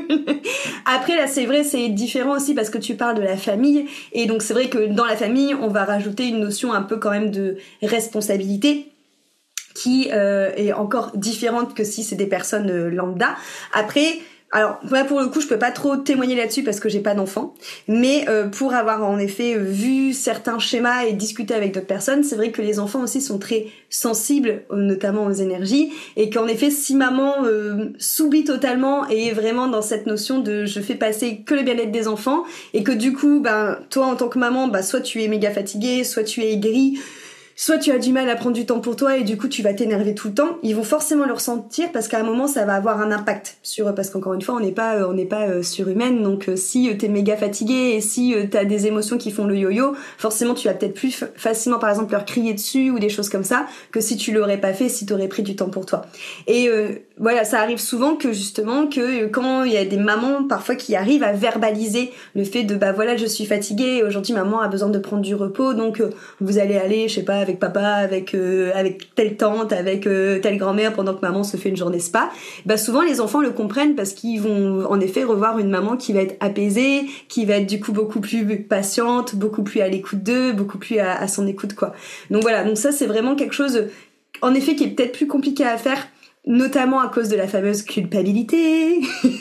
Après là, c'est vrai, c'est différent aussi parce que tu parles de la famille, et donc c'est vrai que dans la famille, on va rajouter une notion un peu quand même de responsabilité qui euh, est encore différente que si c'est des personnes euh, lambda. Après, alors moi pour le coup je peux pas trop témoigner là-dessus parce que j'ai pas d'enfant, mais euh, pour avoir en effet vu certains schémas et discuté avec d'autres personnes, c'est vrai que les enfants aussi sont très sensibles, notamment aux énergies, et qu'en effet si maman euh, s'oublie totalement et est vraiment dans cette notion de je fais passer que le bien-être des enfants, et que du coup ben toi en tant que maman, bah soit tu es méga fatiguée, soit tu es aigrie, soit tu as du mal à prendre du temps pour toi et du coup tu vas t'énerver tout le temps, ils vont forcément le ressentir parce qu'à un moment ça va avoir un impact sur eux, parce qu'encore une fois on n'est pas on n'est pas euh, surhumaine, donc euh, si euh, t'es méga fatigué et si euh, t'as des émotions qui font le yo-yo, forcément tu vas peut-être plus f- facilement par exemple leur crier dessus ou des choses comme ça que si tu l'aurais pas fait, si t'aurais pris du temps pour toi. Et euh, voilà, ça arrive souvent que justement que euh, quand il y a des mamans parfois qui arrivent à verbaliser le fait de bah voilà je suis fatiguée, aujourd'hui maman a besoin de prendre du repos, donc euh, vous allez aller je sais pas avec papa, avec euh, avec telle tante, avec euh, telle grand-mère pendant que maman se fait une journée spa. Bah souvent les enfants le comprennent parce qu'ils vont en effet revoir une maman qui va être apaisée, qui va être du coup beaucoup plus patiente, beaucoup plus à l'écoute d'eux, beaucoup plus à, à son écoute quoi. Donc voilà, donc ça c'est vraiment quelque chose en effet qui est peut-être plus compliqué à faire, notamment à cause de la fameuse culpabilité.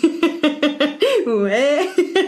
Ouais.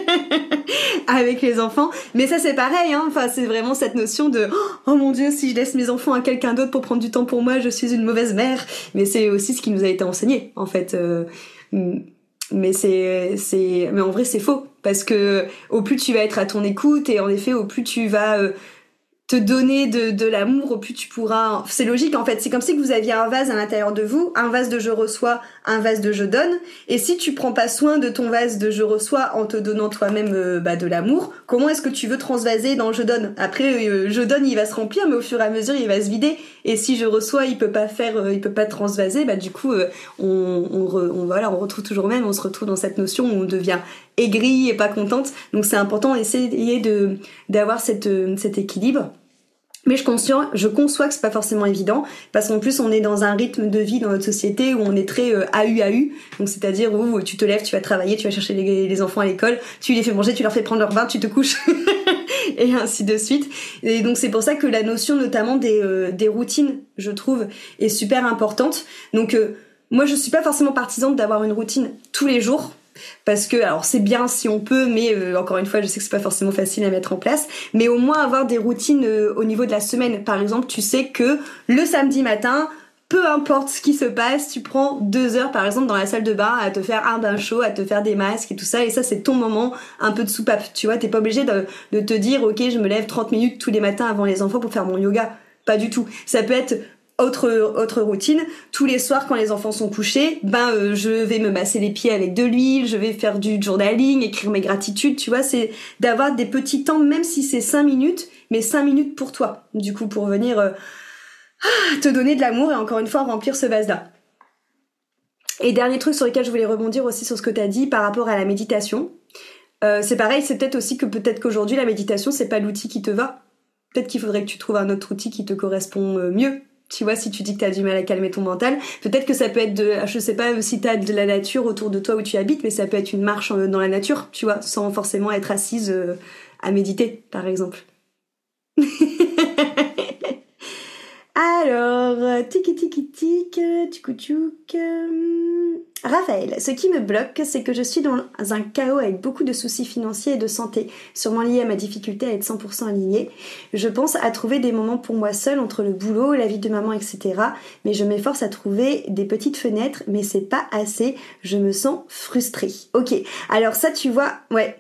Avec les enfants, mais ça c'est pareil hein, enfin c'est vraiment cette notion de oh mon dieu, si je laisse mes enfants à quelqu'un d'autre pour prendre du temps pour moi, je suis une mauvaise mère. Mais c'est aussi ce qui nous a été enseigné en fait, euh, mais c'est c'est mais en vrai c'est faux, parce que au plus tu vas être à ton écoute, et en effet au plus tu vas euh, te donner de, de l'amour, au plus tu pourras... C'est logique en fait, c'est comme si que vous aviez un vase à l'intérieur de vous, un vase de je reçois, un vase de je donne, et si tu prends pas soin de ton vase de je reçois en te donnant toi-même euh, bah, de l'amour, comment est-ce que tu veux transvaser dans je donne? Après euh, je donne il va se remplir, mais au fur et à mesure il va se vider, et si je reçois il peut pas faire, euh, il peut pas transvaser, bah du coup euh, on, on, re, on, voilà, on retrouve toujours même, on se retrouve dans cette notion où on devient aigrie et pas contente. Donc c'est important d'essayer de, d'avoir cette, cet équilibre. Mais je, conscient, je conçois que c'est pas forcément évident, parce qu'en plus on est dans un rythme de vie dans notre société où on est très euh, A U A U, donc c'est-à-dire où tu te lèves, tu vas travailler, tu vas chercher les, les enfants à l'école, tu les fais manger, tu leur fais prendre leur bain, tu te couches et ainsi de suite. Et donc c'est pour ça que la notion notamment des, euh, des routines, je trouve, est super importante. Donc euh, moi je suis pas forcément partisane d'avoir une routine tous les jours, parce que alors c'est bien si on peut, mais euh, encore une fois je sais que c'est pas forcément facile à mettre en place, mais au moins avoir des routines euh, au niveau de la semaine. Par exemple tu sais que le samedi matin, peu importe ce qui se passe, tu prends deux heures par exemple dans la salle de bain à te faire un bain chaud, à te faire des masques et tout ça, et ça c'est ton moment un peu de soupape, tu vois. T'es pas obligé de, de te dire ok je me lève trente minutes tous les matins avant les enfants pour faire mon yoga, pas du tout. Ça peut être Autre, autre routine, tous les soirs quand les enfants sont couchés, ben euh, je vais me masser les pieds avec de l'huile, je vais faire du journaling, écrire mes gratitudes, tu vois, c'est d'avoir des petits temps, même si c'est cinq minutes, mais cinq minutes pour toi, du coup, pour venir euh, te donner de l'amour et encore une fois remplir ce vase-là. Et dernier truc sur lequel je voulais rebondir aussi sur ce que tu as dit par rapport à la méditation, euh, c'est pareil, c'est peut-être aussi que peut-être qu'aujourd'hui la méditation c'est pas l'outil qui te va, peut-être qu'il faudrait que tu trouves un autre outil qui te correspond mieux. Tu vois, si tu dis que t'as du mal à calmer ton mental, peut-être que ça peut être de, je sais pas si t'as de la nature autour de toi où tu habites, mais ça peut être une marche dans la nature, tu vois, sans forcément être assise à méditer, par exemple. Alors, tiki tiki tic, tchoukou tchouk. Raphaël, ce qui me bloque, c'est que je suis dans un chaos avec beaucoup de soucis financiers et de santé, sûrement liés à ma difficulté à être cent pour cent alignée. Je pense à trouver des moments pour moi seule entre le boulot, la vie de maman, et cetera. Mais je m'efforce à trouver des petites fenêtres, mais c'est pas assez. Je me sens frustrée. Ok, alors ça tu vois, ouais.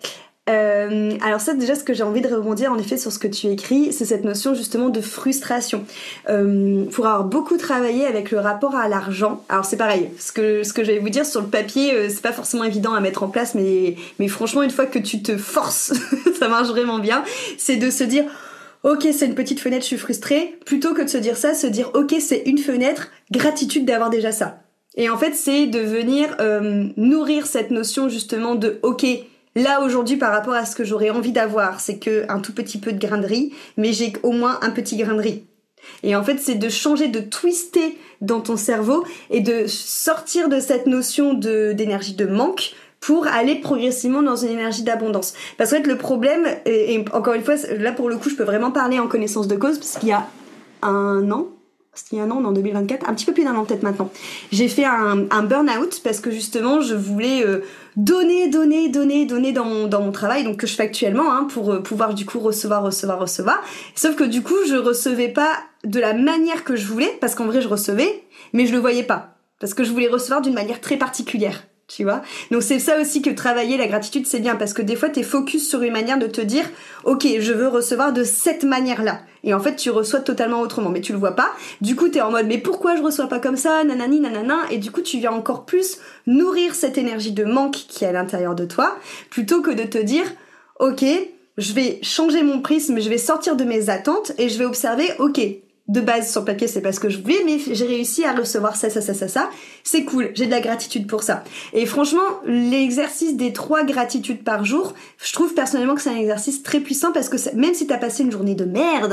Euh, alors ça, déjà, ce que j'ai envie de rebondir en effet sur ce que tu écris, c'est cette notion justement de frustration. Euh, pour avoir beaucoup travaillé avec le rapport à l'argent, alors c'est pareil, ce que, ce que je vais vous dire sur le papier, euh, c'est pas forcément évident à mettre en place, mais, mais franchement, une fois que tu te forces, ça marche vraiment bien, c'est de se dire... Ok, c'est une petite fenêtre, je suis frustrée, plutôt que de se dire ça, se dire ok, c'est une fenêtre, gratitude d'avoir déjà ça. Et en fait, c'est de venir euh, nourrir cette notion justement de ok, là aujourd'hui par rapport à ce que j'aurais envie d'avoir, c'est que un tout petit peu de grain de riz, mais j'ai au moins un petit grain de riz. Et en fait, c'est de changer, de twister dans ton cerveau et de sortir de cette notion de d'énergie de manque pour aller progressivement dans une énergie d'abondance. Parce que le problème, et, et encore une fois, là pour le coup, je peux vraiment parler en connaissance de cause, parce qu'il y a un an, c'était un an, on est en deux mille vingt-quatre, un petit peu plus d'un an peut-être maintenant, j'ai fait un, un burn-out parce que justement, je voulais euh, donner, donner, donner, donner dans mon, dans mon travail, donc que je fais actuellement, hein, pour euh, pouvoir du coup recevoir, recevoir, recevoir. Sauf que du coup, je recevais pas de la manière que je voulais, parce qu'en vrai, je recevais, mais je le voyais pas. Parce que je voulais recevoir d'une manière très particulière. Tu vois, donc c'est ça aussi que travailler la gratitude, c'est bien, parce que des fois t'es focus sur une manière de te dire ok, je veux recevoir de cette manière là, et en fait tu reçois totalement autrement, mais tu le vois pas, du coup t'es en mode mais pourquoi je reçois pas comme ça, nanani nanana, et du coup tu viens encore plus nourrir cette énergie de manque qui est à l'intérieur de toi, plutôt que de te dire ok, je vais changer mon prisme, je vais sortir de mes attentes et je vais observer ok, de base sur le papier c'est pas ce que je voulais, mais j'ai réussi à recevoir ça, ça, ça, ça, ça, c'est cool, j'ai de la gratitude pour ça. Et franchement, l'exercice des trois gratitudes par jour, je trouve personnellement que c'est un exercice très puissant, parce que ça, même si t'as passé une journée de merde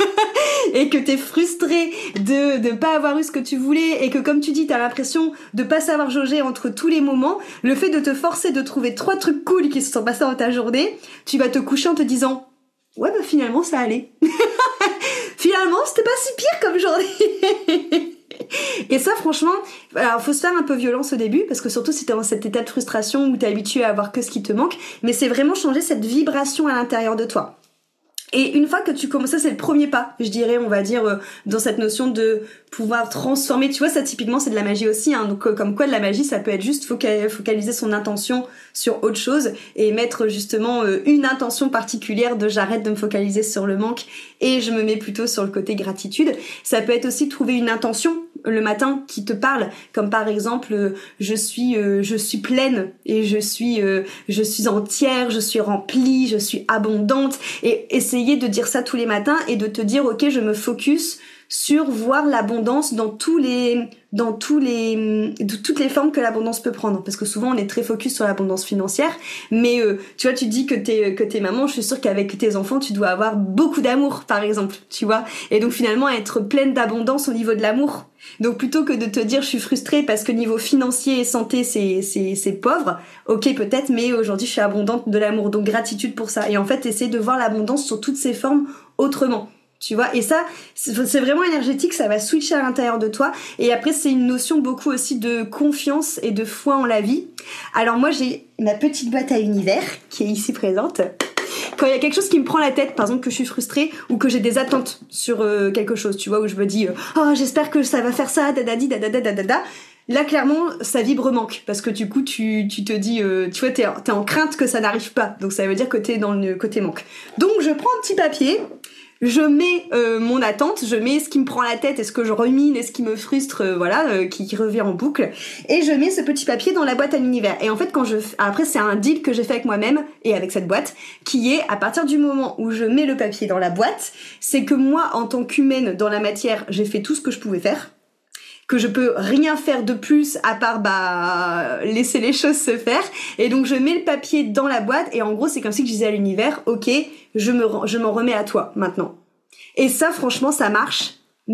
et que t'es frustré de de pas avoir eu ce que tu voulais, et que comme tu dis t'as l'impression de pas savoir jauger entre tous les moments, le fait de te forcer de trouver trois trucs cool qui se sont passés dans ta journée, tu vas te coucher en te disant ouais bah finalement ça allait. Finalement, c'était pas si pire comme journée. Et ça, franchement, alors faut se faire un peu violence au début, parce que surtout si t'es dans cet état de frustration où t'es habitué à avoir que ce qui te manque, mais c'est vraiment changer cette vibration à l'intérieur de toi. Et une fois que tu commences, ça c'est le premier pas, je dirais, on va dire, euh, dans cette notion de pouvoir transformer. Tu vois, ça typiquement c'est de la magie aussi, hein, donc euh, comme quoi de la magie, ça peut être juste focal- focaliser son intention sur autre chose et mettre justement euh, une intention particulière de j'arrête de me focaliser sur le manque et je me mets plutôt sur le côté gratitude. Ça peut être aussi trouver une intention le matin qui te parle, comme par exemple euh, je suis euh, je suis pleine et je suis euh, je suis entière, je suis remplie, je suis abondante, et essayer de dire ça tous les matins et de te dire ok, je me focus sur voir l'abondance dans tous les dans tous les de toutes les formes que l'abondance peut prendre, parce que souvent on est très focus sur l'abondance financière, mais euh, tu vois, tu dis que t'es que t'es maman, je suis sûre qu'avec tes enfants tu dois avoir beaucoup d'amour par exemple, tu vois, et donc finalement être pleine d'abondance au niveau de l'amour. Donc plutôt que de te dire je suis frustrée parce que niveau financier et santé c'est c'est c'est pauvre, ok peut-être, mais aujourd'hui je suis abondante de l'amour, donc gratitude pour ça. Et en fait essayer de voir l'abondance sur toutes ses formes autrement. Tu vois, et ça, c'est vraiment énergétique, ça va switcher à l'intérieur de toi. Et après, c'est une notion beaucoup aussi de confiance et de foi en la vie. Alors moi, j'ai ma petite boîte à univers qui est ici présente. Quand il y a quelque chose qui me prend la tête, par exemple que je suis frustrée ou que j'ai des attentes sur euh, quelque chose, tu vois, où je me dis euh, oh j'espère que ça va faire ça, dadadi, dadada, dadada. Là, clairement, ça vibre manque, parce que du coup, tu, tu te dis, euh, tu vois, t'es, t'es en crainte que ça n'arrive pas. Donc ça veut dire que t'es dans le côté manque. Donc je prends un petit papier. Je mets euh, mon attente, je mets ce qui me prend la tête et ce que je rumine et ce qui me frustre, euh, voilà, euh, qui, qui revient en boucle, et je mets ce petit papier dans la boîte à l'univers. Et en fait, quand je, après, c'est un deal que j'ai fait avec moi-même et avec cette boîte, qui est à partir du moment où je mets le papier dans la boîte, c'est que moi, en tant qu'humaine dans la matière, j'ai fait tout ce que je pouvais faire, que je peux rien faire de plus à part bah laisser les choses se faire, et donc je mets le papier dans la boîte, et en gros c'est comme si je disais à l'univers ok, je me je m'en remets à toi maintenant. Et ça franchement ça marche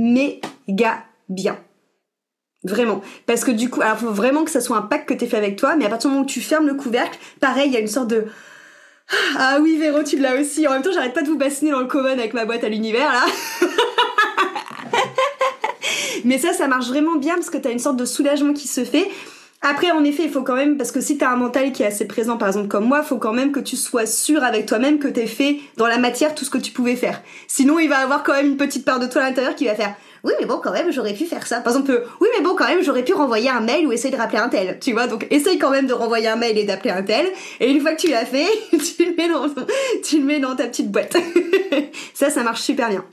méga bien, vraiment, parce que du coup alors faut vraiment que ça soit un pacte que t'aies fait avec toi, mais à partir du moment où tu fermes le couvercle, pareil, il y a une sorte de ah oui Véro, tu l'as aussi. En même temps j'arrête pas de vous bassiner dans le common avec ma boîte à l'univers là. Mais ça, ça marche vraiment bien parce que t'as une sorte de soulagement qui se fait. Après, en effet, il faut quand même, parce que si t'as un mental qui est assez présent, par exemple comme moi, il faut quand même que tu sois sûr avec toi-même que t'aies fait dans la matière tout ce que tu pouvais faire. Sinon, il va y avoir quand même une petite part de toi à l'intérieur qui va faire oui mais bon quand même j'aurais pu faire ça. Par exemple, oui mais bon quand même j'aurais pu renvoyer un mail ou essayer de rappeler un tel, tu vois. Donc essaye quand même de renvoyer un mail et d'appeler un tel. Et une fois que tu l'as fait, tu le mets dans, tu le mets dans ta petite boîte. Ça, ça marche super bien.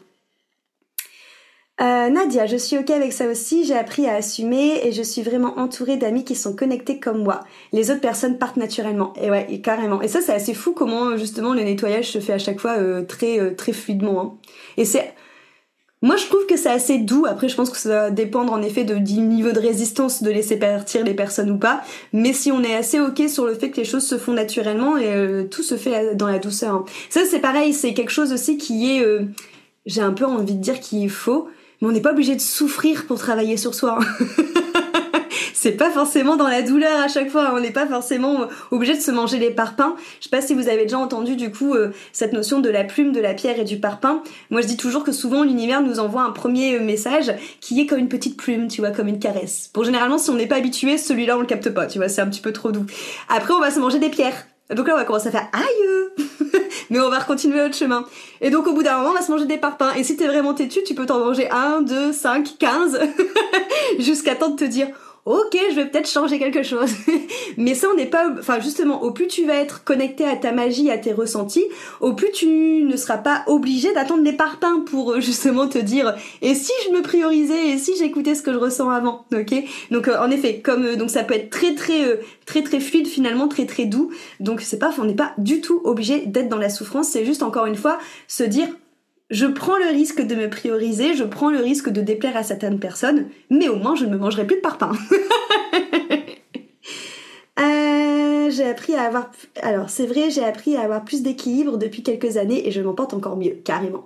Euh, Nadia, je suis ok avec ça aussi, j'ai appris à assumer et je suis vraiment entourée d'amis qui sont connectés comme moi. Les autres personnes partent naturellement. Et ouais, et carrément. Et ça, c'est assez fou comment justement le nettoyage se fait à chaque fois euh, très euh, très fluidement. Hein. Et c'est, moi je trouve que c'est assez doux. Après, je pense que ça va dépendre en effet de, du niveau de résistance de laisser partir les personnes ou pas. Mais si on est assez ok sur le fait que les choses se font naturellement et euh, tout se fait dans la douceur. Hein. Ça, c'est pareil, c'est quelque chose aussi qui est, euh, j'ai un peu envie de dire qui est faux. Mais on n'est pas obligé de souffrir pour travailler sur soi. C'est pas forcément dans la douleur à chaque fois. On n'est pas forcément obligé de se manger les parpaings. Je sais pas si vous avez déjà entendu du coup euh, cette notion de la plume, de la pierre et du parpaing. Moi je dis toujours que souvent l'univers nous envoie un premier message qui est comme une petite plume, tu vois, comme une caresse. Bon, généralement si on n'est pas habitué, celui-là on le capte pas, tu vois, c'est un petit peu trop doux. Après on va se manger des pierres. Donc là on va commencer à faire aïe. Mais on va continuer notre chemin. Et donc au bout d'un moment, on va se manger des parpaings. Et si t'es vraiment têtu, tu peux t'en manger un, deux, cinq, quinze, jusqu'à temps de te dire ok, je vais peut-être changer quelque chose. Mais ça, on n'est pas... Enfin, justement, au plus tu vas être connecté à ta magie, à tes ressentis, au plus tu ne seras pas obligé d'attendre des parpaings pour justement te dire et si je me priorisais, et si j'écoutais ce que je ressens avant, ok. Donc, euh, en effet, comme euh, donc ça peut être très, très, euh, très, très fluide, finalement, très, très doux. Donc, c'est pas... On n'est pas du tout obligé d'être dans la souffrance. C'est juste, encore une fois, se dire... Je prends le risque de me prioriser, je prends le risque de déplaire à certaines personnes, mais au moins je ne me mangerai plus de parpaing. euh, j'ai appris à avoir... Alors c'est vrai, j'ai appris à avoir plus d'équilibre depuis quelques années et je m'en porte encore mieux, carrément.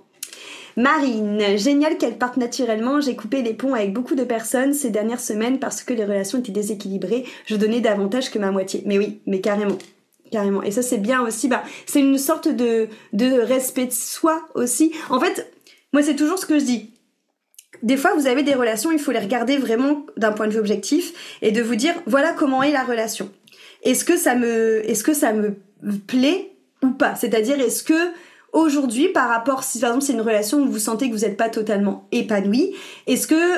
Marine, génial qu'elle parte naturellement, j'ai coupé les ponts avec beaucoup de personnes ces dernières semaines parce que les relations étaient déséquilibrées, je donnais davantage que ma moitié. Mais oui, mais carrément. Carrément. Et ça, c'est bien aussi. Bah, c'est une sorte de, de respect de soi aussi. En fait, moi, c'est toujours ce que je dis. Des fois, vous avez des relations, il faut les regarder vraiment d'un point de vue objectif et de vous dire, voilà comment est la relation. Est-ce que ça me, est-ce que ça me plaît ou pas? C'est-à-dire, est-ce que aujourd'hui, par rapport, si par exemple c'est une relation où vous sentez que vous n'êtes pas totalement épanoui, est-ce que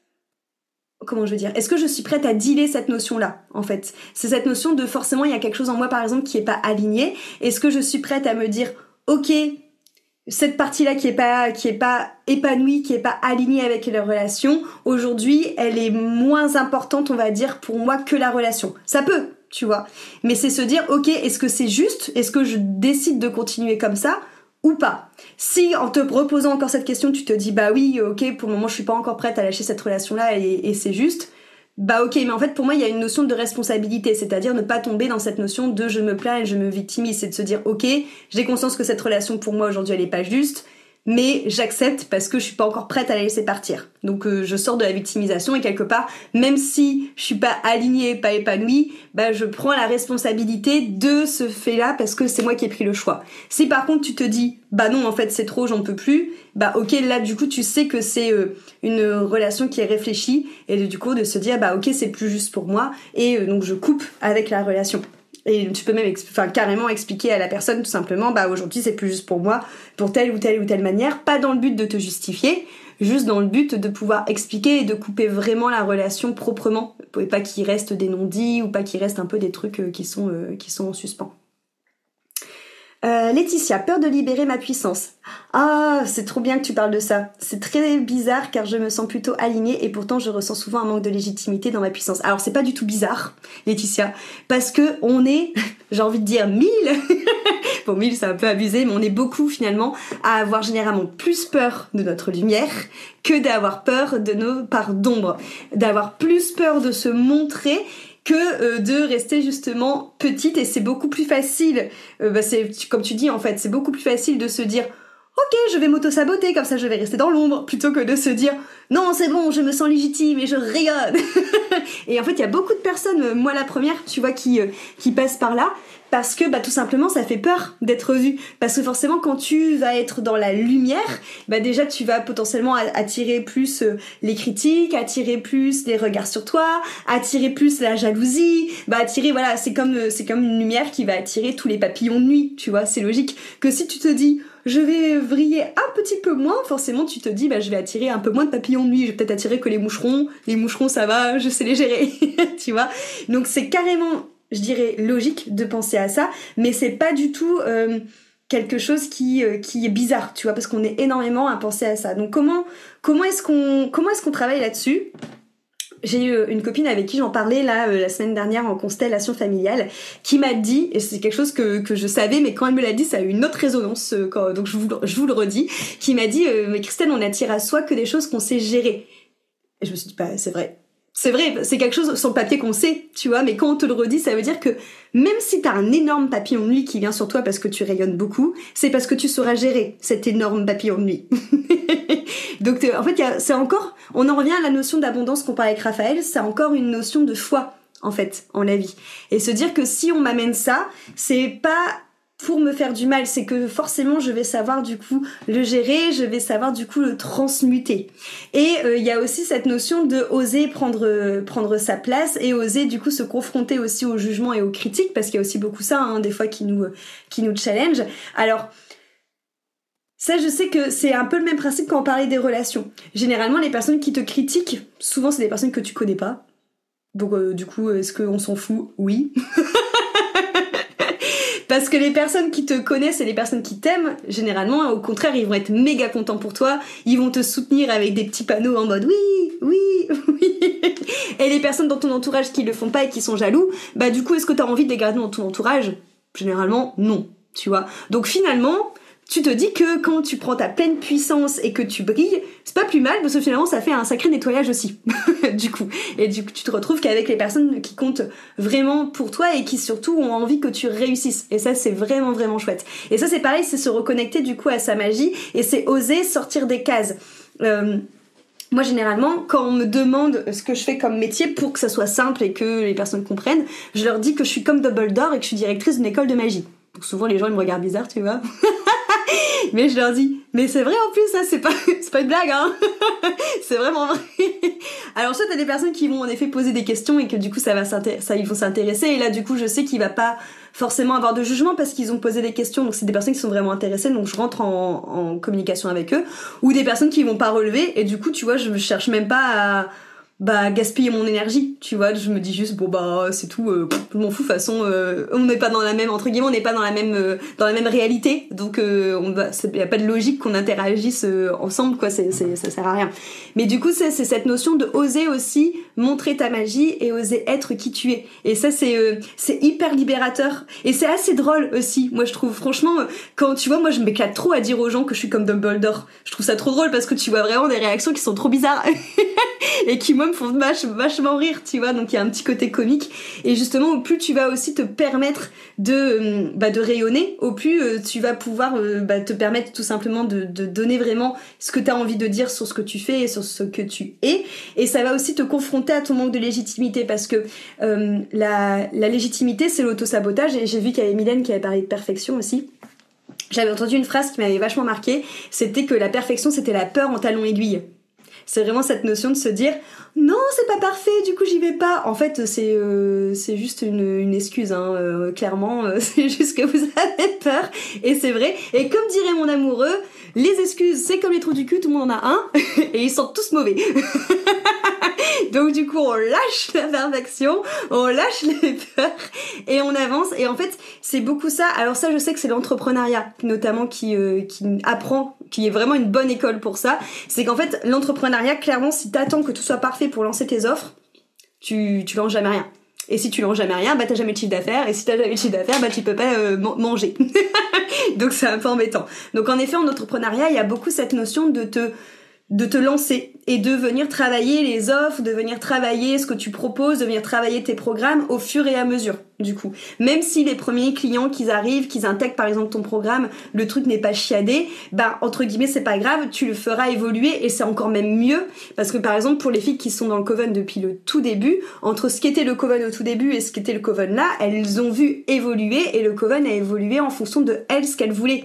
Comment je veux dire? Est-ce que je suis prête à dealer cette notion-là, en fait? C'est cette notion de forcément, il y a quelque chose en moi, par exemple, qui est pas aligné. Est-ce que je suis prête à me dire, ok, cette partie-là qui est pas, qui est pas épanouie, qui est pas alignée avec la relation, aujourd'hui, elle est moins importante, on va dire, pour moi que la relation. Ça peut, tu vois. Mais c'est se dire, ok, est-ce que c'est juste? Est-ce que je décide de continuer comme ça? Ou pas. Si en te reposant encore cette question, tu te dis bah oui, ok, pour le moment je suis pas encore prête à lâcher cette relation-là et, et c'est juste, bah ok, mais en fait pour moi il y a une notion de responsabilité, c'est-à-dire ne pas tomber dans cette notion de je me plains et je me victimise, c'est de se dire ok, j'ai conscience que cette relation pour moi aujourd'hui elle est pas juste, mais j'accepte parce que je suis pas encore prête à la laisser partir. Donc euh, je sors de la victimisation et quelque part, même si je suis pas alignée, pas épanouie, bah je prends la responsabilité de ce fait-là parce que c'est moi qui ai pris le choix. Si par contre tu te dis bah non en fait c'est trop, j'en peux plus, bah ok là du coup tu sais que c'est euh, une relation qui est réfléchie et du coup de se dire bah ok c'est plus juste pour moi et euh, donc je coupe avec la relation. Et tu peux même enfin, carrément expliquer à la personne tout simplement, bah aujourd'hui c'est plus juste pour moi, pour telle ou telle ou telle manière, pas dans le but de te justifier, juste dans le but de pouvoir expliquer et de couper vraiment la relation proprement, et pas qu'il reste des non-dits ou pas qu'il reste un peu des trucs qui sont, euh, qui sont en suspens. Euh, Laetitia, peur de libérer ma puissance. Ah, c'est trop bien que tu parles de ça. C'est très bizarre car je me sens plutôt alignée et pourtant je ressens souvent un manque de légitimité dans ma puissance. Alors c'est pas du tout bizarre, Laetitia, parce que on est, j'ai envie de dire mille, bon mille c'est un peu abusé, mais on est beaucoup finalement à avoir généralement plus peur de notre lumière que d'avoir peur de nos parts d'ombre, d'avoir plus peur de se montrer que euh, de rester justement petite, et c'est beaucoup plus facile, euh, bah c'est comme tu dis en fait, c'est beaucoup plus facile de se dire ok je vais m'auto-saboter, comme ça je vais rester dans l'ombre, plutôt que de se dire non c'est bon je me sens légitime et je rayonne. Et en fait il y a beaucoup de personnes, moi la première tu vois, qui, euh, qui passent par là parce que bah tout simplement ça fait peur d'être vue, parce que forcément quand tu vas être dans la lumière, bah déjà tu vas potentiellement attirer plus euh, les critiques, attirer plus les regards sur toi, attirer plus la jalousie, bah attirer voilà, c'est comme euh, c'est comme une lumière qui va attirer tous les papillons de nuit, tu vois, c'est logique que si tu te dis je vais vriller un petit peu moins, forcément tu te dis bah je vais attirer un peu moins de papillons de nuit, je vais peut-être attirer que les moucherons, les moucherons ça va, je sais les gérer, tu vois. Donc c'est carrément, je dirais, logique de penser à ça, mais c'est pas du tout euh, quelque chose qui euh, qui est bizarre, tu vois, parce qu'on est énormément à penser à ça. Donc comment comment est-ce qu'on comment est-ce qu'on travaille là-dessus? J'ai eu une copine avec qui j'en parlais là euh, la semaine dernière en constellation familiale, qui m'a dit, et c'est quelque chose que que je savais, mais quand elle me l'a dit, ça a eu une autre résonance, euh, quand, donc je vous je vous le redis, qui m'a dit euh, mais Christelle, on attire à soi que des choses qu'on sait gérer. Et je me suis dit bah c'est vrai. C'est vrai, c'est quelque chose sur le papier qu'on sait, tu vois, mais quand on te le redit, ça veut dire que même si t'as un énorme papillon de nuit qui vient sur toi parce que tu rayonnes beaucoup, c'est parce que tu sauras gérer cet énorme papillon de nuit. Donc en fait, y a, c'est encore, on en revient à la notion d'abondance qu'on parlait avec Raphaël, c'est encore une notion de foi, en fait, en la vie. Et se dire que si on m'amène ça, c'est pas pour me faire du mal, c'est que forcément je vais savoir du coup le gérer, je vais savoir du coup le transmuter. Et il euh, y a aussi cette notion de oser prendre euh, prendre sa place et oser du coup se confronter aussi au jugement et aux critiques, parce qu'il y a aussi beaucoup ça, hein, des fois qui nous euh, qui nous challenge. Alors ça, je sais que c'est un peu le même principe quand on parlait des relations. Généralement, les personnes qui te critiquent, souvent c'est des personnes que tu connais pas. Donc euh, du coup, est-ce qu'on s'en fout? Oui. Parce que les personnes qui te connaissent et les personnes qui t'aiment, généralement, au contraire, ils vont être méga contents pour toi. Ils vont te soutenir avec des petits panneaux en mode oui, oui, oui. Et les personnes dans ton entourage qui le font pas et qui sont jaloux, bah du coup, est-ce que t'as envie de les garder dans ton entourage? Généralement, non, tu vois. Donc finalement, tu te dis que quand tu prends ta pleine puissance et que tu brilles, c'est pas plus mal, parce que finalement ça fait un sacré nettoyage aussi, du coup. Et du coup, tu te retrouves qu'avec les personnes qui comptent vraiment pour toi et qui surtout ont envie que tu réussisses. Et ça, c'est vraiment, vraiment chouette. Et ça, c'est pareil, c'est se reconnecter du coup à sa magie et c'est oser sortir des cases. Euh... Moi, généralement, quand on me demande ce que je fais comme métier pour que ça soit simple et que les personnes comprennent, je leur dis que je suis comme Dumbledore et que je suis directrice d'une école de magie. Donc souvent, les gens, ils me regardent bizarre, tu vois. Mais je leur dis, mais c'est vrai en plus, ça, c'est pas, c'est pas une blague, hein. C'est vraiment vrai. Alors, soit t'as des personnes qui vont en effet poser des questions et que du coup, ça va s'intéresser, ça, ils vont s'intéresser. Et là, du coup, je sais qu'il va pas forcément avoir de jugement parce qu'ils ont posé des questions. Donc, c'est des personnes qui sont vraiment intéressées. Donc, je rentre en, en communication avec eux. Ou des personnes qui vont pas relever. Et du coup, tu vois, je cherche même pas à, bah gaspiller mon énergie, tu vois, je me dis juste bon bah c'est tout, euh, pff, je m'en fous, de toute façon euh, on n'est pas dans la même, entre guillemets, on n'est pas dans la même euh, dans la même réalité, donc euh, on va, il y a pas de logique qu'on interagisse euh, ensemble, quoi, c'est c'est ça sert à rien. Mais du coup c'est c'est cette notion de oser aussi montrer ta magie et oser être qui tu es, et ça c'est euh, c'est hyper libérateur et c'est assez drôle aussi, moi je trouve, franchement, quand tu vois, moi je m'éclate trop à dire aux gens que je suis comme Dumbledore, je trouve ça trop drôle parce que tu vois vraiment des réactions qui sont trop bizarres et qui moi me font vach, vachement rire, tu vois, donc il y a un petit côté comique. Et justement, au plus tu vas aussi te permettre de bah de rayonner, au plus euh, tu vas pouvoir euh, bah, te permettre tout simplement de, de donner vraiment ce que tu as envie de dire sur ce que tu fais et sur ce que tu es. Et ça va aussi te confronter à ton manque de légitimité, parce que euh, la, la légitimité, c'est l'auto-sabotage. Et j'ai vu qu'il y avait Mylène qui avait parlé de perfection aussi. J'avais entendu une phrase qui m'avait vachement marquée, c'était que la perfection, c'était la peur en talon aiguille. C'est vraiment cette notion de se dire non, c'est pas parfait, du coup j'y vais pas. En fait, c'est euh, c'est juste une, une excuse, hein, euh, clairement, euh, c'est juste que vous avez peur, et c'est vrai. Et comme dirait mon amoureux, les excuses, c'est comme les trous du cul, tout le monde en a un, et ils sont tous mauvais. Donc du coup, on lâche la perfection, on lâche les peurs, et on avance. Et en fait, c'est beaucoup ça. Alors ça, je sais que c'est l'entrepreneuriat, notamment, qui euh, qui apprend, qui est vraiment une bonne école pour ça. C'est qu'en fait, l'entrepreneuriat, clairement, si t'attends que tout soit parfait pour lancer tes offres, tu tu lances jamais rien. Et si tu lances jamais rien, bah t'as jamais de chiffre d'affaires. Et si t'as jamais de chiffre d'affaires, bah tu peux pas euh, manger. Donc c'est un peu embêtant. Donc en effet, en entrepreneuriat, il y a beaucoup cette notion de te de te lancer et de venir travailler les offres, de venir travailler ce que tu proposes, de venir travailler tes programmes au fur et à mesure, du coup. Même si les premiers clients qu'ils arrivent, qu'ils intègrent par exemple ton programme, le truc n'est pas chiadé, bah entre guillemets c'est pas grave, tu le feras évoluer, et c'est encore même mieux, parce que par exemple pour les filles qui sont dans le Coven depuis le tout début, entre ce qu'était le Coven au tout début et ce qu'était le Coven là, elles ont vu évoluer, et le Coven a évolué en fonction de elles, ce qu'elles voulaient.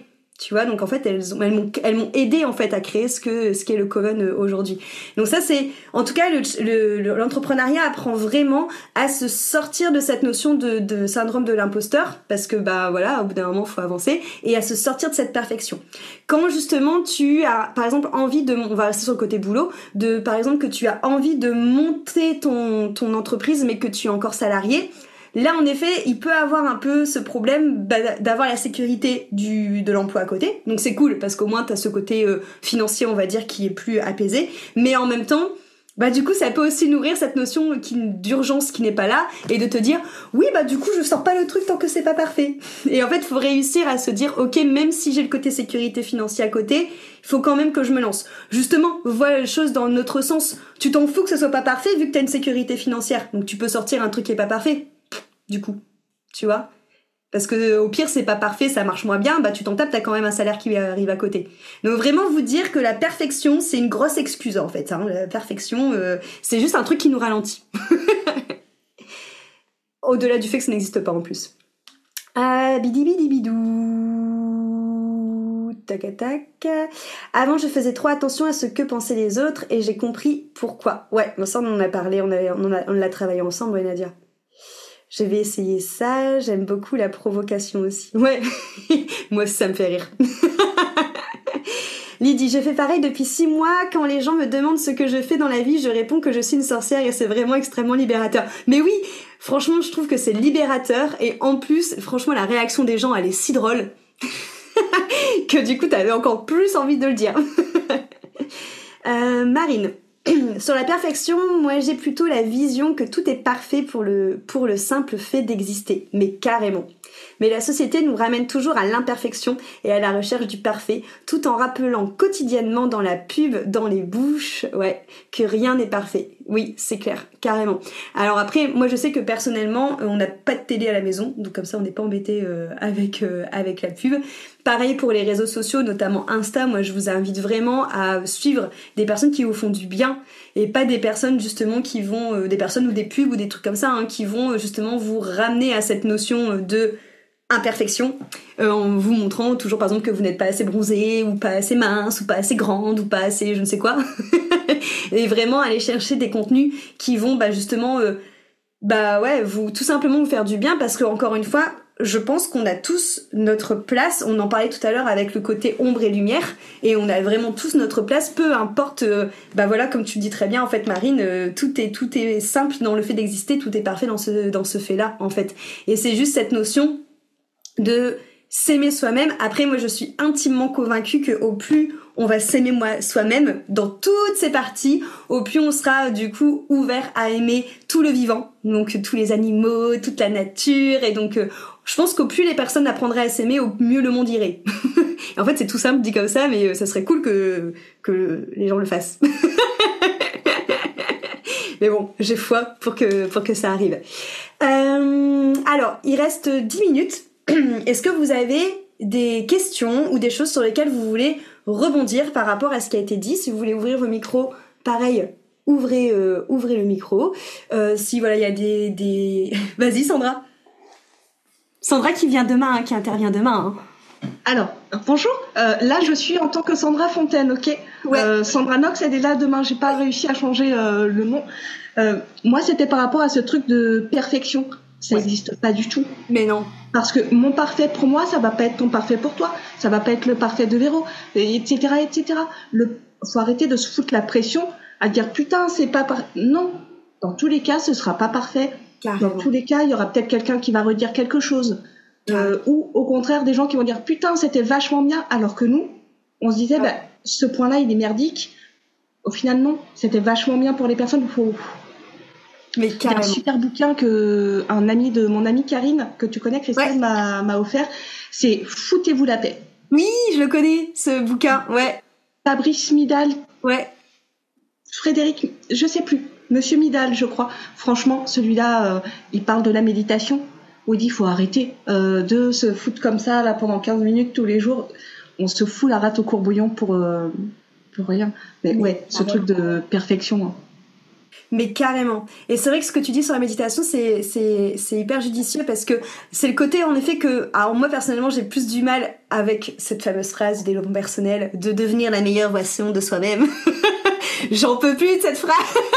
Tu vois, donc en fait elles ont, elles m'ont, elles m'ont aidé en fait à créer ce que ce qu'est le Coven aujourd'hui. Donc ça c'est, en tout cas le, le, l'entrepreneuriat apprend vraiment à se sortir de cette notion de, de syndrome de l'imposteur, parce que bah voilà, au bout d'un moment faut avancer, et à se sortir de cette perfection. Quand justement tu as par exemple envie de, on va rester sur le côté boulot, de par exemple que tu as envie de monter ton ton entreprise mais que tu es encore salarié. Là, en effet, il peut avoir un peu ce problème d'avoir la sécurité du, de l'emploi à côté. Donc c'est cool, parce qu'au moins, t'as ce côté euh, financier, on va dire, qui est plus apaisé. Mais en même temps, bah du coup, ça peut aussi nourrir cette notion qui, d'urgence qui n'est pas là, et de te dire, oui, bah du coup, je sors pas le truc tant que c'est pas parfait. Et en fait, il faut réussir à se dire, ok, même si j'ai le côté sécurité financière à côté, il faut quand même que je me lance. Justement, vois les choses dans notre sens. Tu t'en fous que ce soit pas parfait, vu que t'as une sécurité financière. Donc tu peux sortir un truc qui est pas parfait. Du coup, tu vois, parce que au pire c'est pas parfait, ça marche moins bien, bah tu t'en tapes, t'as quand même un salaire qui arrive à côté. Donc vraiment vous dire que la perfection c'est une grosse excuse en fait, hein. La perfection euh, c'est juste un truc qui nous ralentit. Au-delà du fait que ça n'existe pas en plus. Ah, bidi bidi bidou. Tac tac. Avant je faisais trop attention à ce que pensaient les autres et j'ai compris pourquoi. Ouais, ça on en a parlé, on, avait, on, a, on l'a travaillé ensemble, ouais, Nadia. Je vais essayer ça, j'aime beaucoup la provocation aussi. Ouais, moi ça me fait rire. Lydie, je fais pareil depuis six mois. Quand les gens me demandent ce que je fais dans la vie, je réponds que je suis une sorcière et c'est vraiment extrêmement libérateur. Mais oui, franchement, je trouve que c'est libérateur et en plus, franchement, la réaction des gens, elle est si drôle que du coup, t'avais encore plus envie de le dire. euh, Marine. Sur la perfection, moi j'ai plutôt la vision que tout est parfait pour le, pour le simple fait d'exister, mais carrément. Mais la société nous ramène toujours à l'imperfection et à la recherche du parfait, tout en rappelant quotidiennement dans la pub, dans les bouches, ouais, que rien n'est parfait. Oui, c'est clair, carrément. Alors après, moi je sais que personnellement, on n'a pas de télé à la maison, donc comme ça on n'est pas embêté euh, avec, euh, avec la pub. Pareil pour les réseaux sociaux, notamment Insta, moi je vous invite vraiment à suivre des personnes qui vous font du bien et pas des personnes justement qui vont, euh, des personnes ou des pubs ou des trucs comme ça, hein, qui vont euh, justement vous ramener à cette notion de imperfection, euh, en vous montrant toujours par exemple que vous n'êtes pas assez bronzé ou pas assez mince ou pas assez grande ou pas assez je ne sais quoi. Et vraiment aller chercher des contenus qui vont bah justement euh, bah ouais vous tout simplement vous faire du bien, parce que encore une fois je pense qu'on a tous notre place, on en parlait tout à l'heure avec le côté ombre et lumière, et on a vraiment tous notre place, peu importe, euh, bah voilà, comme tu le dis très bien en fait Marine, euh, tout est tout est simple dans le fait d'exister, tout est parfait dans ce dans ce fait-là en fait. Et c'est juste cette notion de s'aimer soi-même. Après moi je suis intimement convaincue que au plus on va s'aimer moi soi-même dans toutes ses parties, au plus on sera du coup ouvert à aimer tout le vivant, donc tous les animaux, toute la nature, et donc euh, je pense qu'au plus les personnes apprendraient à s'aimer, au mieux le monde irait. En fait c'est tout simple dit comme ça, mais euh, ça serait cool que que les gens le fassent. Mais bon, j'ai foi pour que pour que ça arrive. Euh, alors il reste dix minutes. Est-ce que vous avez des questions ou des choses sur lesquelles vous voulez rebondir par rapport à ce qui a été dit? Si vous voulez ouvrir vos micros, pareil, ouvrez, euh, ouvrez le micro. Euh, si voilà, il y a des, des... Vas-y Sandra. Sandra qui vient demain, hein, qui intervient demain. Hein. Alors, bonjour. Euh, là, je suis en tant que Sandra Fontaine, ok. Ouais. Euh, Sandra Knox, elle est là demain. J'ai pas réussi à changer euh, le nom. Euh, moi, c'était par rapport à ce truc de perfection. Ça n'existe ouais. pas du tout. Mais non. Parce que mon parfait pour moi, ça va pas être ton parfait pour toi. Ça va pas être le parfait de Véro, et cetera, et cetera. Le, faut arrêter de se foutre la pression à dire putain, c'est pas par... Non. Dans tous les cas, ce sera pas parfait. Carrément. Dans tous les cas, il y aura peut-être quelqu'un qui va redire quelque chose. Euh, ou au contraire, des gens qui vont dire putain, c'était vachement bien. Alors que nous, on se disait, ah. bah, ce point-là, il est merdique. Au final, non. C'était vachement bien pour les personnes. Faut... Mais il y a un super bouquin que un ami de mon amie Karine, que tu connais, Christelle, ouais. m'a, m'a offert. C'est Foutez-vous la paix. Oui, je le connais, ce bouquin. Ouais. Fabrice Midal. Ouais. Frédéric, je sais plus. Monsieur Midal, je crois. Franchement, celui-là, euh, il parle de la méditation, où il dit, faut arrêter euh, de se foutre comme ça, là, pendant quinze minutes tous les jours. On se fout la rate au courbouillon pour, euh, pour rien. Mais ouais, ce truc de perfection, hein. Mais carrément. Et c'est vrai que ce que tu dis sur la méditation, c'est, c'est, c'est hyper judicieux parce que c'est le côté, en effet, que, alors moi, personnellement, j'ai plus du mal avec cette fameuse phrase du développement personnel, de devenir la meilleure version de soi-même. J'en peux plus de cette phrase.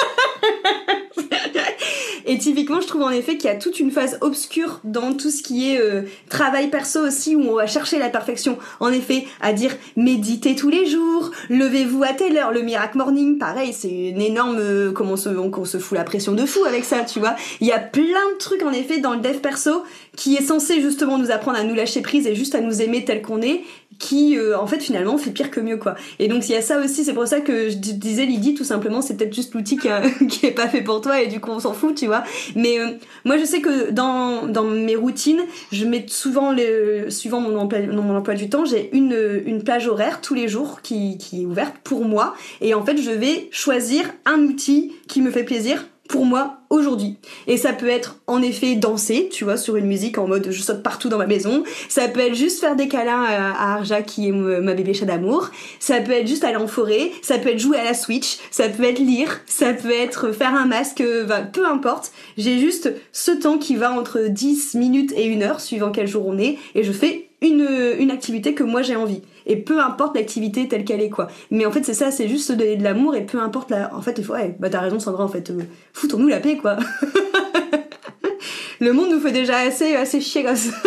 Et typiquement, je trouve en effet qu'il y a toute une phase obscure dans tout ce qui est euh, travail perso aussi, où on va chercher la perfection. En effet, à dire méditez tous les jours, levez-vous à telle heure, le miracle morning, pareil, c'est une énorme... Euh, comment on se, on, on se fout la pression de fou avec ça, tu vois. Il y a plein de trucs en effet dans le dev perso qui est censé justement nous apprendre à nous lâcher prise et juste à nous aimer tel qu'on est, qui euh, en fait finalement fait pire que mieux, quoi. Et donc il y a ça aussi, c'est pour ça que je disais Lydie, tout simplement, c'est peut-être juste l'outil qui, a, qui est pas fait pour toi et du coup on s'en fout, tu vois. Mais euh, moi je sais que dans dans mes routines, je mets souvent le suivant mon emploi, mon emploi du temps, j'ai une une plage horaire tous les jours qui qui est ouverte pour moi, et en fait je vais choisir un outil qui me fait plaisir pour moi aujourd'hui. Et ça peut être en effet danser, tu vois, sur une musique en mode je saute partout dans ma maison. Ça peut être juste faire des câlins à Arja qui est ma bébé chat d'amour. Ça peut être juste aller en forêt. Ça peut être jouer à la Switch. Ça peut être lire. Ça peut être faire un masque. Bah, peu importe. J'ai juste ce temps qui va entre dix minutes et une heure suivant quel jour on est. Et je fais une, une activité que moi j'ai envie. Et peu importe l'activité telle qu'elle est, quoi. Mais en fait, c'est ça, c'est juste se donner de l'amour et peu importe la... En fait, ouais, bah t'as raison, Sandra, en fait. Euh, foutons-nous la paix, quoi. Le monde nous fait déjà assez, assez chier comme ça.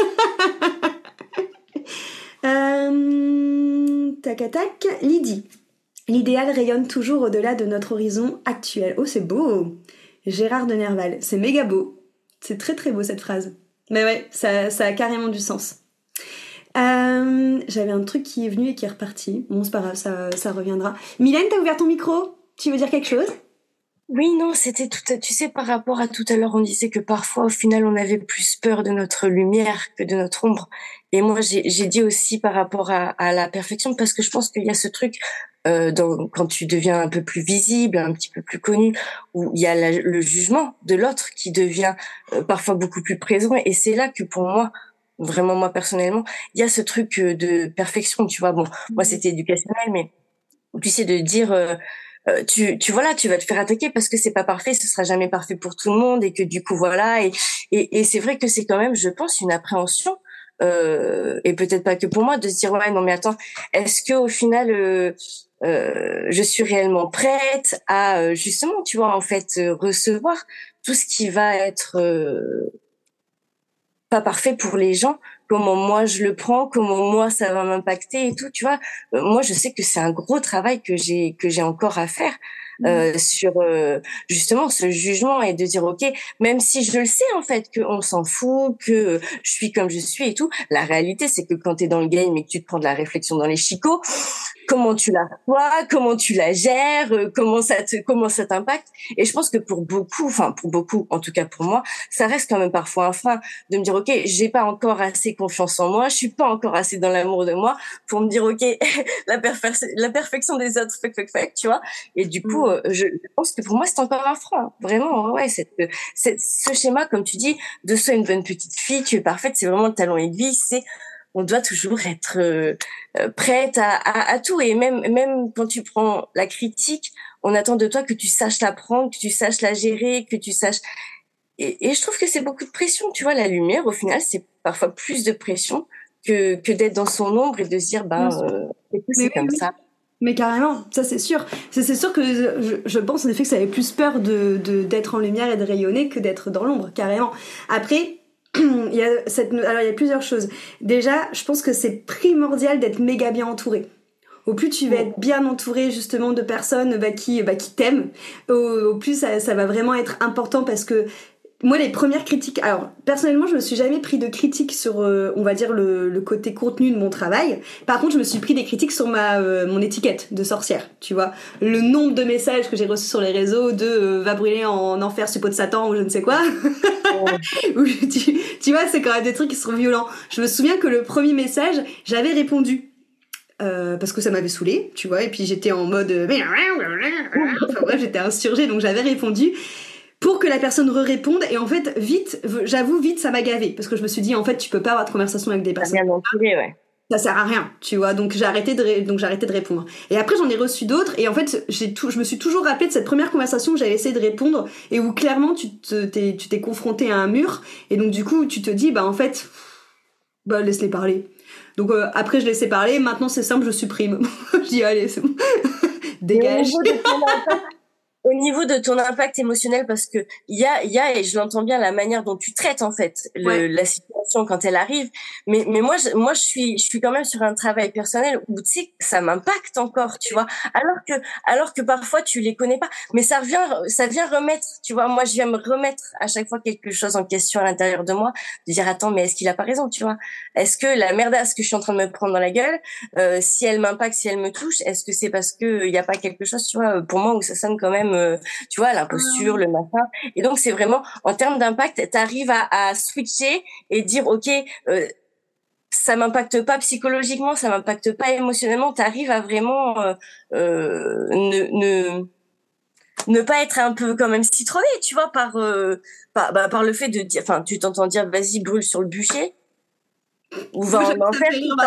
euh... Tac, tac, tac. Lydie. L'idéal rayonne toujours au-delà de notre horizon actuel. Oh, c'est beau. Gérard de Nerval. C'est méga beau. C'est très, très beau, cette phrase. Mais ouais, ça, ça a carrément du sens. Euh, j'avais un truc qui est venu et qui est reparti. Bon, c'est pas grave, ça, ça reviendra. Mylène, t'as ouvert ton micro? Tu veux dire quelque chose? Oui, non, c'était tout à, tu sais, par rapport à tout à l'heure, on disait que parfois, au final, on avait plus peur de notre lumière que de notre ombre. Et moi, j'ai, j'ai dit aussi par rapport à, à la perfection, parce que je pense qu'il y a ce truc, euh, dans, quand tu deviens un peu plus visible, un petit peu plus connu, où il y a la, le jugement de l'autre qui devient euh, parfois beaucoup plus présent. Et c'est là que pour moi, vraiment moi personnellement, il y a ce truc de perfection, tu vois. Bon, moi c'était éducationnel, mais tu sais de dire, euh, euh, tu, tu voilà, tu vas te faire attaquer parce que c'est pas parfait, ce sera jamais parfait pour tout le monde et que du coup voilà. Et et, et c'est vrai que c'est quand même, je pense, une appréhension. Euh, et peut-être pas que pour moi de se dire ouais non mais attends, est-ce que au final euh, euh, je suis réellement prête à euh, justement tu vois en fait euh, recevoir tout ce qui va être euh, pas parfait pour les gens, comment moi je le prends, comment moi ça va m'impacter et tout, tu vois. Euh, moi je sais que c'est un gros travail que j'ai que j'ai encore à faire euh, mmh. sur euh, justement ce jugement et de dire ok, même si je le sais en fait que on s'en fout, que je suis comme je suis et tout, la réalité c'est que quand t'es dans le game et que tu te prends de la réflexion dans les chicots, comment tu la reçois, comment tu la gères, euh, comment ça te, comment ça t'impacte. Et je pense que pour beaucoup, enfin pour beaucoup, en tout cas pour moi, ça reste quand même parfois un frein de me dire ok, j'ai pas encore assez confiance en moi, je suis pas encore assez dans l'amour de moi pour me dire ok, la, perfe- la perfection des autres, fuck fuck fuck, tu vois. Et du coup, euh, je pense que pour moi c'est encore un frein, vraiment. Ouais, cette, cette, ce schéma, comme tu dis, de sois une bonne petite fille, tu es parfaite, c'est vraiment le talon aiguille, c'est on doit toujours être euh, prête à, à, à tout. Et même, même quand tu prends la critique, on attend de toi que tu saches la prendre, que tu saches la gérer, que tu saches... Et, et je trouve que c'est beaucoup de pression. Tu vois, la lumière, au final, c'est parfois plus de pression que, que d'être dans son ombre et de se dire, ben, euh, c'est, c'est oui, comme oui. ça. Mais carrément, ça c'est sûr. C'est, c'est sûr que je, je pense en effet que ça avait plus peur de, de, d'être en lumière et de rayonner que d'être dans l'ombre, carrément. Après... il y a cette, alors il y a plusieurs choses. Déjà, je pense que c'est primordial d'être méga bien entouré. Au plus tu vas être bien entouré justement de personnes bah, qui, bah, qui t'aiment, au, au plus ça, ça va vraiment être important parce que moi les premières critiques, alors personnellement je me suis jamais pris de critiques sur euh, on va dire le, le côté contenu de mon travail. Par contre je me suis pris des critiques sur ma euh, mon étiquette de sorcière, tu vois, le nombre de messages que j'ai reçus sur les réseaux de euh, va brûler en enfer suppôt de Satan ou je ne sais quoi. Ou tu, tu vois, c'est quand même des trucs qui sont violents. Je me souviens que le premier message j'avais répondu euh, parce que ça m'avait saoulée, tu vois, et puis j'étais en mode enfin bref, j'étais insurgée, donc j'avais répondu pour que la personne re-réponde. Et en fait, vite, j'avoue, vite, ça m'a gavé. Parce que je me suis dit, en fait, tu peux pas avoir de conversation avec des personnes. Bien entouré, ouais. ça sert à rien, tu vois. Donc j'ai arrêté de ré... donc j'ai arrêté de répondre. Et après j'en ai reçu d'autres et en fait j'ai tout, je me suis toujours rappelé de cette première conversation où j'avais essayé de répondre et où clairement tu te t'es tu t'es confronté à un mur et donc du coup tu te dis bah en fait bah laisse-les parler. Donc euh, après je laissais parler, maintenant c'est simple, je supprime. Je dis allez, c'est bon. Dégage. Au niveau de ton impact émotionnel, parce que il y a, il y a, et je l'entends bien, la manière dont tu traites en fait le, ouais. la situation quand elle arrive. Mais, mais moi, je, moi, je suis, je suis quand même sur un travail personnel où tu sais, ça m'impacte encore, tu vois. Alors que, alors que parfois tu les connais pas, mais ça vient, ça vient remettre, tu vois. Moi, je viens me remettre à chaque fois quelque chose en question à l'intérieur de moi, de dire attends, mais est-ce qu'il a pas raison, tu vois. Est-ce que la merdasse que je suis en train de me prendre dans la gueule, euh, si elle m'impacte, si elle me touche, est-ce que c'est parce que il y a pas quelque chose, tu vois, pour moi où ça sonne quand même Euh, tu vois, l'imposture, le machin. Et donc, c'est vraiment, en termes d'impact, t'arrives à, à switcher et dire, OK, euh, ça m'impacte pas psychologiquement, ça m'impacte pas émotionnellement. T'arrives à vraiment euh, euh, ne, ne, ne pas être un peu quand même citronné, tu vois, par, euh, par, bah, par le fait de dire, enfin, tu t'entends dire, vas-y, brûle sur le bûcher. Ou va en enfer.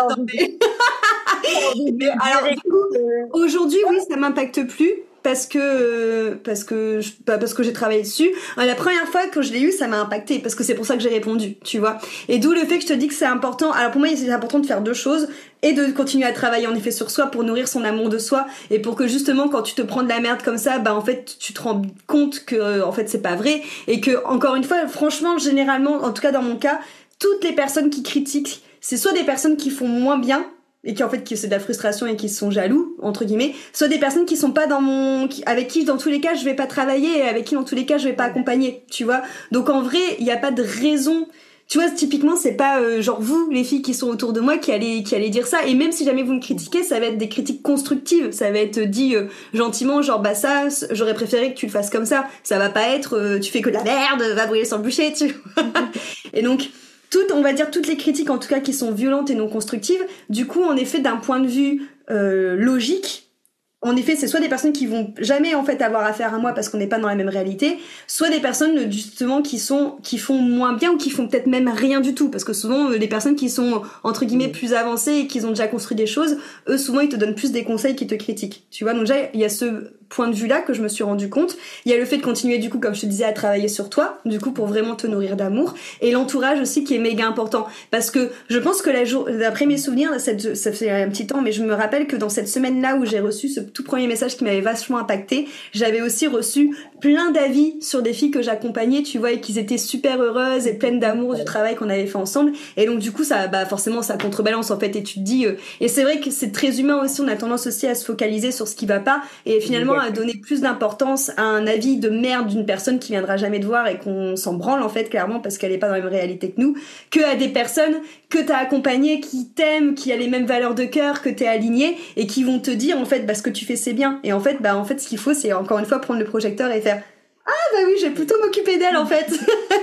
Alors, du coup, aujourd'hui, oui, ça m'impacte plus. Parce que parce que bah parce que j'ai travaillé dessus. La première fois que je l'ai eu, ça m'a impacté parce que c'est pour ça que j'ai répondu, tu vois. Et d'où le fait que je te dis que c'est important. Alors pour moi, c'est important de faire deux choses et de continuer à travailler en effet sur soi pour nourrir son amour de soi et pour que justement quand tu te prends de la merde comme ça, bah en fait tu te rends compte que en fait c'est pas vrai et que encore une fois, franchement, généralement, en tout cas dans mon cas, toutes les personnes qui critiquent, c'est soit des personnes qui font moins bien et qui en fait qui c'est de la frustration et qui sont jaloux entre guillemets, soit des personnes qui sont pas dans mon qui, avec qui dans tous les cas je vais pas travailler et avec qui dans tous les cas je vais pas accompagner, tu vois. Donc en vrai, il y a pas de raison. Tu vois, typiquement, c'est pas euh, genre vous, les filles qui sont autour de moi, qui allez qui allez dire ça. Et même si jamais vous me critiquez, ça va être des critiques constructives. Ça va être dit euh, gentiment, genre bah ça, j'aurais préféré que tu le fasses comme ça. Ça va pas être euh, tu fais que de la merde, va brûler sur le bûcher, tu vois. Et donc toutes, on va dire toutes les critiques en tout cas qui sont violentes et non constructives, du coup en effet d'un point de vue euh, logique, en effet c'est soit des personnes qui vont jamais en fait avoir affaire à moi parce qu'on n'est pas dans la même réalité, soit des personnes justement qui sont qui font moins bien ou qui font peut-être même rien du tout parce que souvent les personnes qui sont entre guillemets plus avancées et qui ont déjà construit des choses, eux souvent ils te donnent plus des conseils qu'ils te critiquent, tu vois. Donc déjà il y a ce point de vue là que je me suis rendu compte. Il y a le fait de continuer du coup comme je te disais à travailler sur toi du coup pour vraiment te nourrir d'amour et l'entourage aussi qui est méga important parce que je pense que la jour d'après mes souvenirs cette, ça fait un petit temps mais je me rappelle que dans cette semaine là où j'ai reçu ce tout premier message qui m'avait vachement impacté, j'avais aussi reçu plein d'avis sur des filles que j'accompagnais, tu vois, et qu'ils étaient super heureuses et pleines d'amour du travail qu'on avait fait ensemble et donc du coup ça bah forcément ça contrebalance en fait et tu te dis euh, et c'est vrai que c'est très humain aussi, on a tendance aussi à se focaliser sur ce qui va pas et finalement à donner plus d'importance à un avis de merde d'une personne qui viendra jamais te voir et qu'on s'en branle en fait clairement parce qu'elle est pas dans la même réalité que nous, que à des personnes que t'as accompagnées, qui t'aiment, qui a les mêmes valeurs de cœur, que t'es aligné et qui vont te dire en fait bah ce que tu fais c'est bien et en fait bah en fait ce qu'il faut c'est encore une fois prendre le projecteur et faire ah bah oui je vais plutôt m'occuper d'elle en fait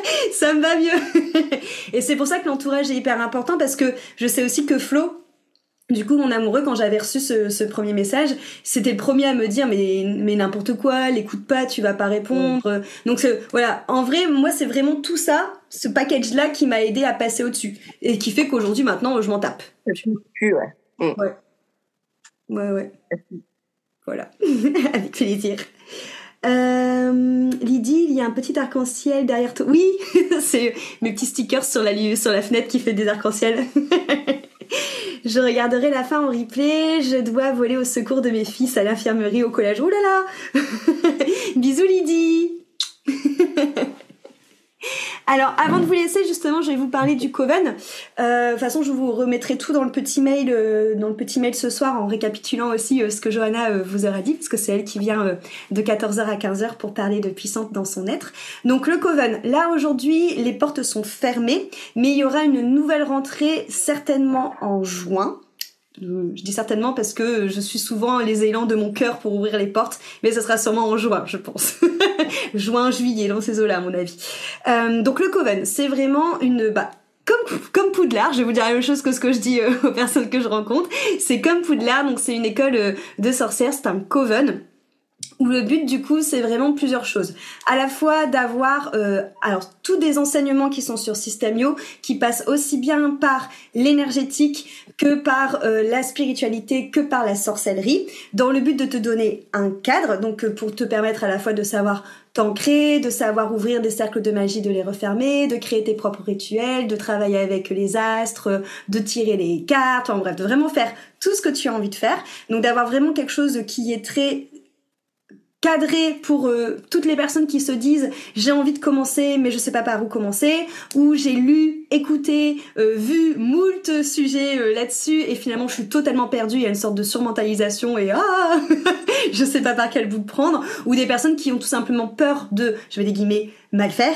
ça me va mieux et c'est pour ça que l'entourage est hyper important parce que je sais aussi que Flo du coup, mon amoureux, quand j'avais reçu ce, ce premier message, c'était le premier à me dire mais mais n'importe quoi, l'écoute pas, tu vas pas répondre. Mmh. Donc voilà, en vrai, moi c'est vraiment tout ça, ce package là qui m'a aidé à passer au-dessus et qui fait qu'aujourd'hui maintenant je m'en tape. Je me tue, ouais. Mmh. Ouais. Ouais ouais. Voilà, avec plaisir. Euh, Lydie, il y a un petit arc-en-ciel derrière toi. Oui, c'est mes petits stickers sur la sur la fenêtre qui fait des arcs-en-ciel. Je regarderai la fin en replay. Je dois voler au secours de mes fils à l'infirmerie, au collège. Oh là là. Bisous Lydie. Alors, avant de vous laisser, justement, je vais vous parler du Coven. Euh, de toute façon, je vous remettrai tout dans le petit mail, euh, dans le petit mail ce soir, en récapitulant aussi euh, ce que Johanna euh, vous aura dit, parce que c'est elle qui vient euh, de quatorze heures à quinze heures pour parler de puissante dans son être. Donc, le Coven. Là, aujourd'hui, les portes sont fermées, mais il y aura une nouvelle rentrée certainement en juin. Je dis certainement parce que je suis souvent les élans de mon cœur pour ouvrir les portes, mais ce sera sûrement en juin, je pense. Juin, juillet, dans ces eaux-là, à mon avis. Euh, donc le Coven, c'est vraiment une... Bah, comme, comme Poudlard, je vais vous dire la même chose que ce que je dis euh, aux personnes que je rencontre. C'est comme Poudlard, donc c'est une école euh, de sorcières, c'est un Coven où le but du coup c'est vraiment plusieurs choses. À la fois d'avoir euh, alors tous des enseignements qui sont sur System-Yo, qui passent aussi bien par l'énergétique que par euh, la spiritualité, que par la sorcellerie, dans le but de te donner un cadre, donc euh, pour te permettre à la fois de savoir t'ancrer, de savoir ouvrir des cercles de magie, de les refermer, de créer tes propres rituels, de travailler avec les astres, de tirer les cartes, en bref, de vraiment faire tout ce que tu as envie de faire. Donc d'avoir vraiment quelque chose qui est très cadré pour euh, toutes les personnes qui se disent j'ai envie de commencer mais je sais pas par où commencer, ou j'ai lu, écouté, euh, vu moult sujets euh, là-dessus et finalement je suis totalement perdue, il y a une sorte de surmentalisation et ah je sais pas par quel bout prendre, ou des personnes qui ont tout simplement peur de, je mets des guillemets, mal faire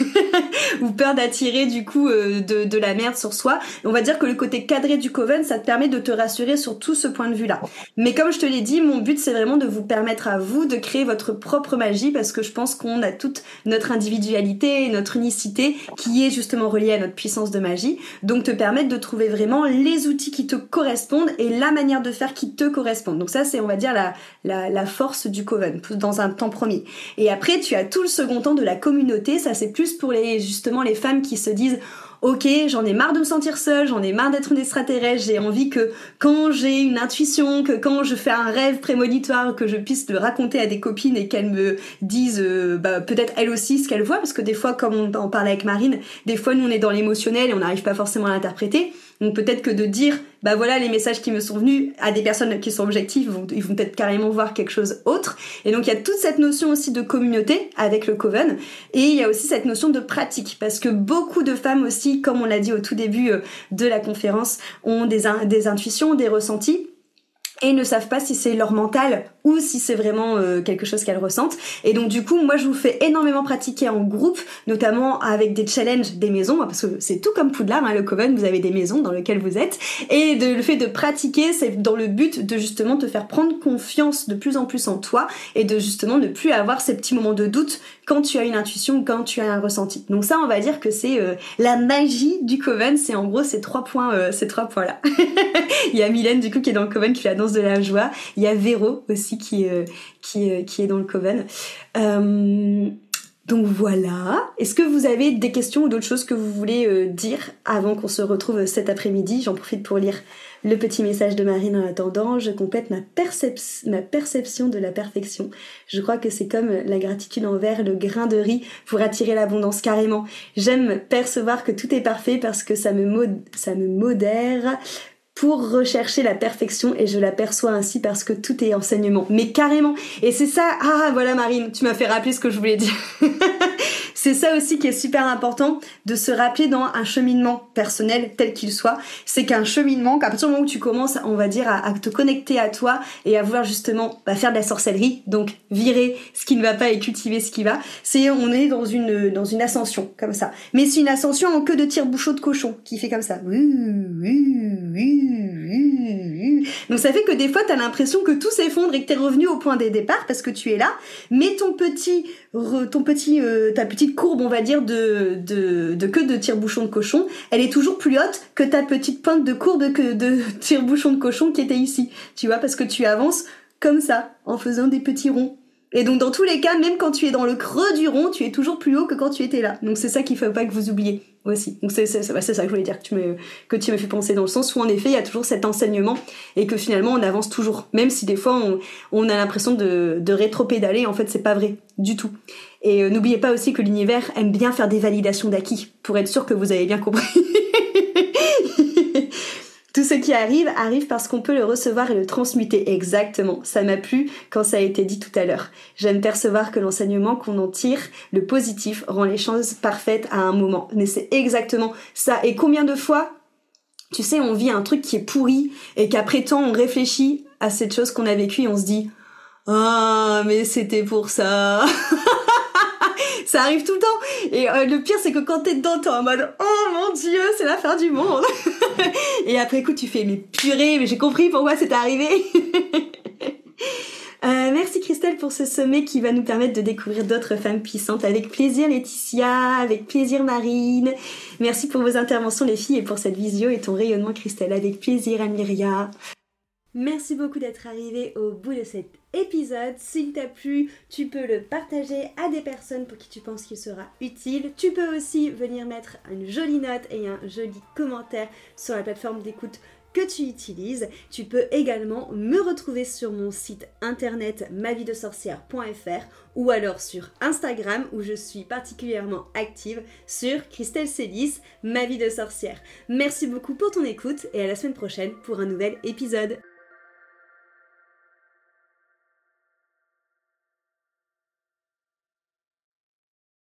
ou peur d'attirer du coup euh, de, de la merde sur soi. On va dire que le côté cadré du Coven, ça te permet de te rassurer sur tout ce point de vue là. Mais comme je te l'ai dit, mon but c'est vraiment de vous permettre à vous de créer votre propre magie, parce que je pense qu'on a toute notre individualité, notre unicité qui est justement reliée à notre puissance de magie, donc te permettre de trouver vraiment les outils qui te correspondent et la manière de faire qui te correspond. Donc ça c'est, on va dire, la, la, la force du Coven dans un temps premier. Et après tu as tout le second temps de la communauté, ça c'est plus pour les justement les femmes qui se disent ok, j'en ai marre de me sentir seule, j'en ai marre d'être une extraterrestre, j'ai envie que quand j'ai une intuition, que quand je fais un rêve prémonitoire, que je puisse le raconter à des copines et qu'elles me disent euh, bah, peut-être elles aussi ce qu'elles voient, parce que des fois, comme on en parlait avec Marine, des fois nous on est dans l'émotionnel et on n'arrive pas forcément à l'interpréter. Donc peut-être que de dire bah voilà les messages qui me sont venus à des personnes qui sont objectives, vont, ils vont peut-être carrément voir quelque chose autre. Et donc il y a toute cette notion aussi de communauté avec le Coven, et il y a aussi cette notion de pratique, parce que beaucoup de femmes aussi, comme on l'a dit au tout début de la conférence, ont des, des intuitions, des ressentis, et ne savent pas si c'est leur mental ou si c'est vraiment euh, quelque chose qu'elles ressentent. Et donc du coup, moi je vous fais énormément pratiquer en groupe, notamment avec des challenges des maisons, parce que c'est tout comme Poudlard, hein, le Coven, vous avez des maisons dans lesquelles vous êtes, et de, le fait de pratiquer, c'est dans le but de justement te faire prendre confiance de plus en plus en toi, et de justement ne plus avoir ces petits moments de doute quand tu as une intuition ou quand tu as un ressenti. Donc ça, on va dire que c'est euh, la magie du Coven, c'est en gros ces trois points, euh, ces trois points là. Il y a Mylène du coup qui est dans le Coven, qui fait la danse de la joie. Il y a Véro aussi qui euh, qui euh, qui est dans le Coven. Euh, donc voilà. Est-ce que vous avez des questions ou d'autres choses que vous voulez euh, dire avant qu'on se retrouve cet après-midi? J'en profite pour lire le petit message de Marine en attendant. Je complète ma, percep- ma perception de la perfection. Je crois que c'est comme la gratitude envers le grain de riz pour attirer l'abondance, carrément. J'aime percevoir que tout est parfait parce que ça me, mod- ça me modère pour rechercher la perfection, et je l'aperçois ainsi parce que tout est enseignement. Mais carrément. Et c'est ça, ah voilà Marine, tu m'as fait rappeler ce que je voulais dire. C'est ça aussi qui est super important, de se rappeler dans un cheminement personnel tel qu'il soit. C'est qu'un cheminement, qu'à partir du moment où tu commences, on va dire, à, à te connecter à toi et à vouloir justement bah, faire de la sorcellerie, donc virer ce qui ne va pas et cultiver ce qui va, c'est on est dans une dans une ascension comme ça. Mais c'est une ascension en queue de tire-bouchon de cochon qui fait comme ça. Donc ça fait que des fois t'as l'impression que tout s'effondre et que t'es revenu au point des départs parce que tu es là, mais ton petit ton petit euh, ta petite courbe, on va dire, de de de queue de tire-bouchon de cochon, elle est toujours plus haute que ta petite pointe de courbe de, de tire-bouchon de cochon qui était ici, tu vois, parce que tu avances comme ça en faisant des petits ronds. Et donc dans tous les cas, même quand tu es dans le creux du rond, tu es toujours plus haut que quand tu étais là. Donc c'est ça qu'il faut pas que vous oubliez aussi. Donc c'est, c'est, c'est, c'est ça que je voulais dire, que tu, me, que tu m'as fait penser, dans le sens où en effet il y a toujours cet enseignement et que finalement on avance toujours. Même si des fois on, on a l'impression de, de rétro-pédaler, en fait c'est pas vrai du tout. Et euh, n'oubliez pas aussi que l'univers aime bien faire des validations d'acquis, pour être sûr que vous avez bien compris. Tout ce qui arrive, arrive parce qu'on peut le recevoir et le transmuter. Exactement. Ça m'a plu quand ça a été dit tout à l'heure. J'aime percevoir que l'enseignement qu'on en tire, le positif, rend les choses parfaites à un moment. Mais c'est exactement ça. Et combien de fois, tu sais, on vit un truc qui est pourri et qu'après temps, on réfléchit à cette chose qu'on a vécue et on se dit « Ah, mais c'était pour ça !» Ça arrive tout le temps. Et euh, le pire, c'est que quand t'es dedans, t'es en mode « Oh mon Dieu, c'est la fin du monde !» Et après coup, tu fais « Mais purée, mais j'ai compris pourquoi c'est arrivé !» Euh, merci Christelle pour ce sommet qui va nous permettre de découvrir d'autres femmes puissantes. Avec plaisir Laetitia, avec plaisir Marine. Merci pour vos interventions les filles et pour cette visio et ton rayonnement Christelle. Avec plaisir Amiria. Merci beaucoup d'être arrivé au bout de cet épisode. S'il t'a plu, tu peux le partager à des personnes pour qui tu penses qu'il sera utile. Tu peux aussi venir mettre une jolie note et un joli commentaire sur la plateforme d'écoute que tu utilises. Tu peux également me retrouver sur mon site internet ma vie de sorcière point f r ou alors sur Instagram où je suis particulièrement active sur Christelle Célis, ma vie de sorcière. Merci beaucoup pour ton écoute et à la semaine prochaine pour un nouvel épisode.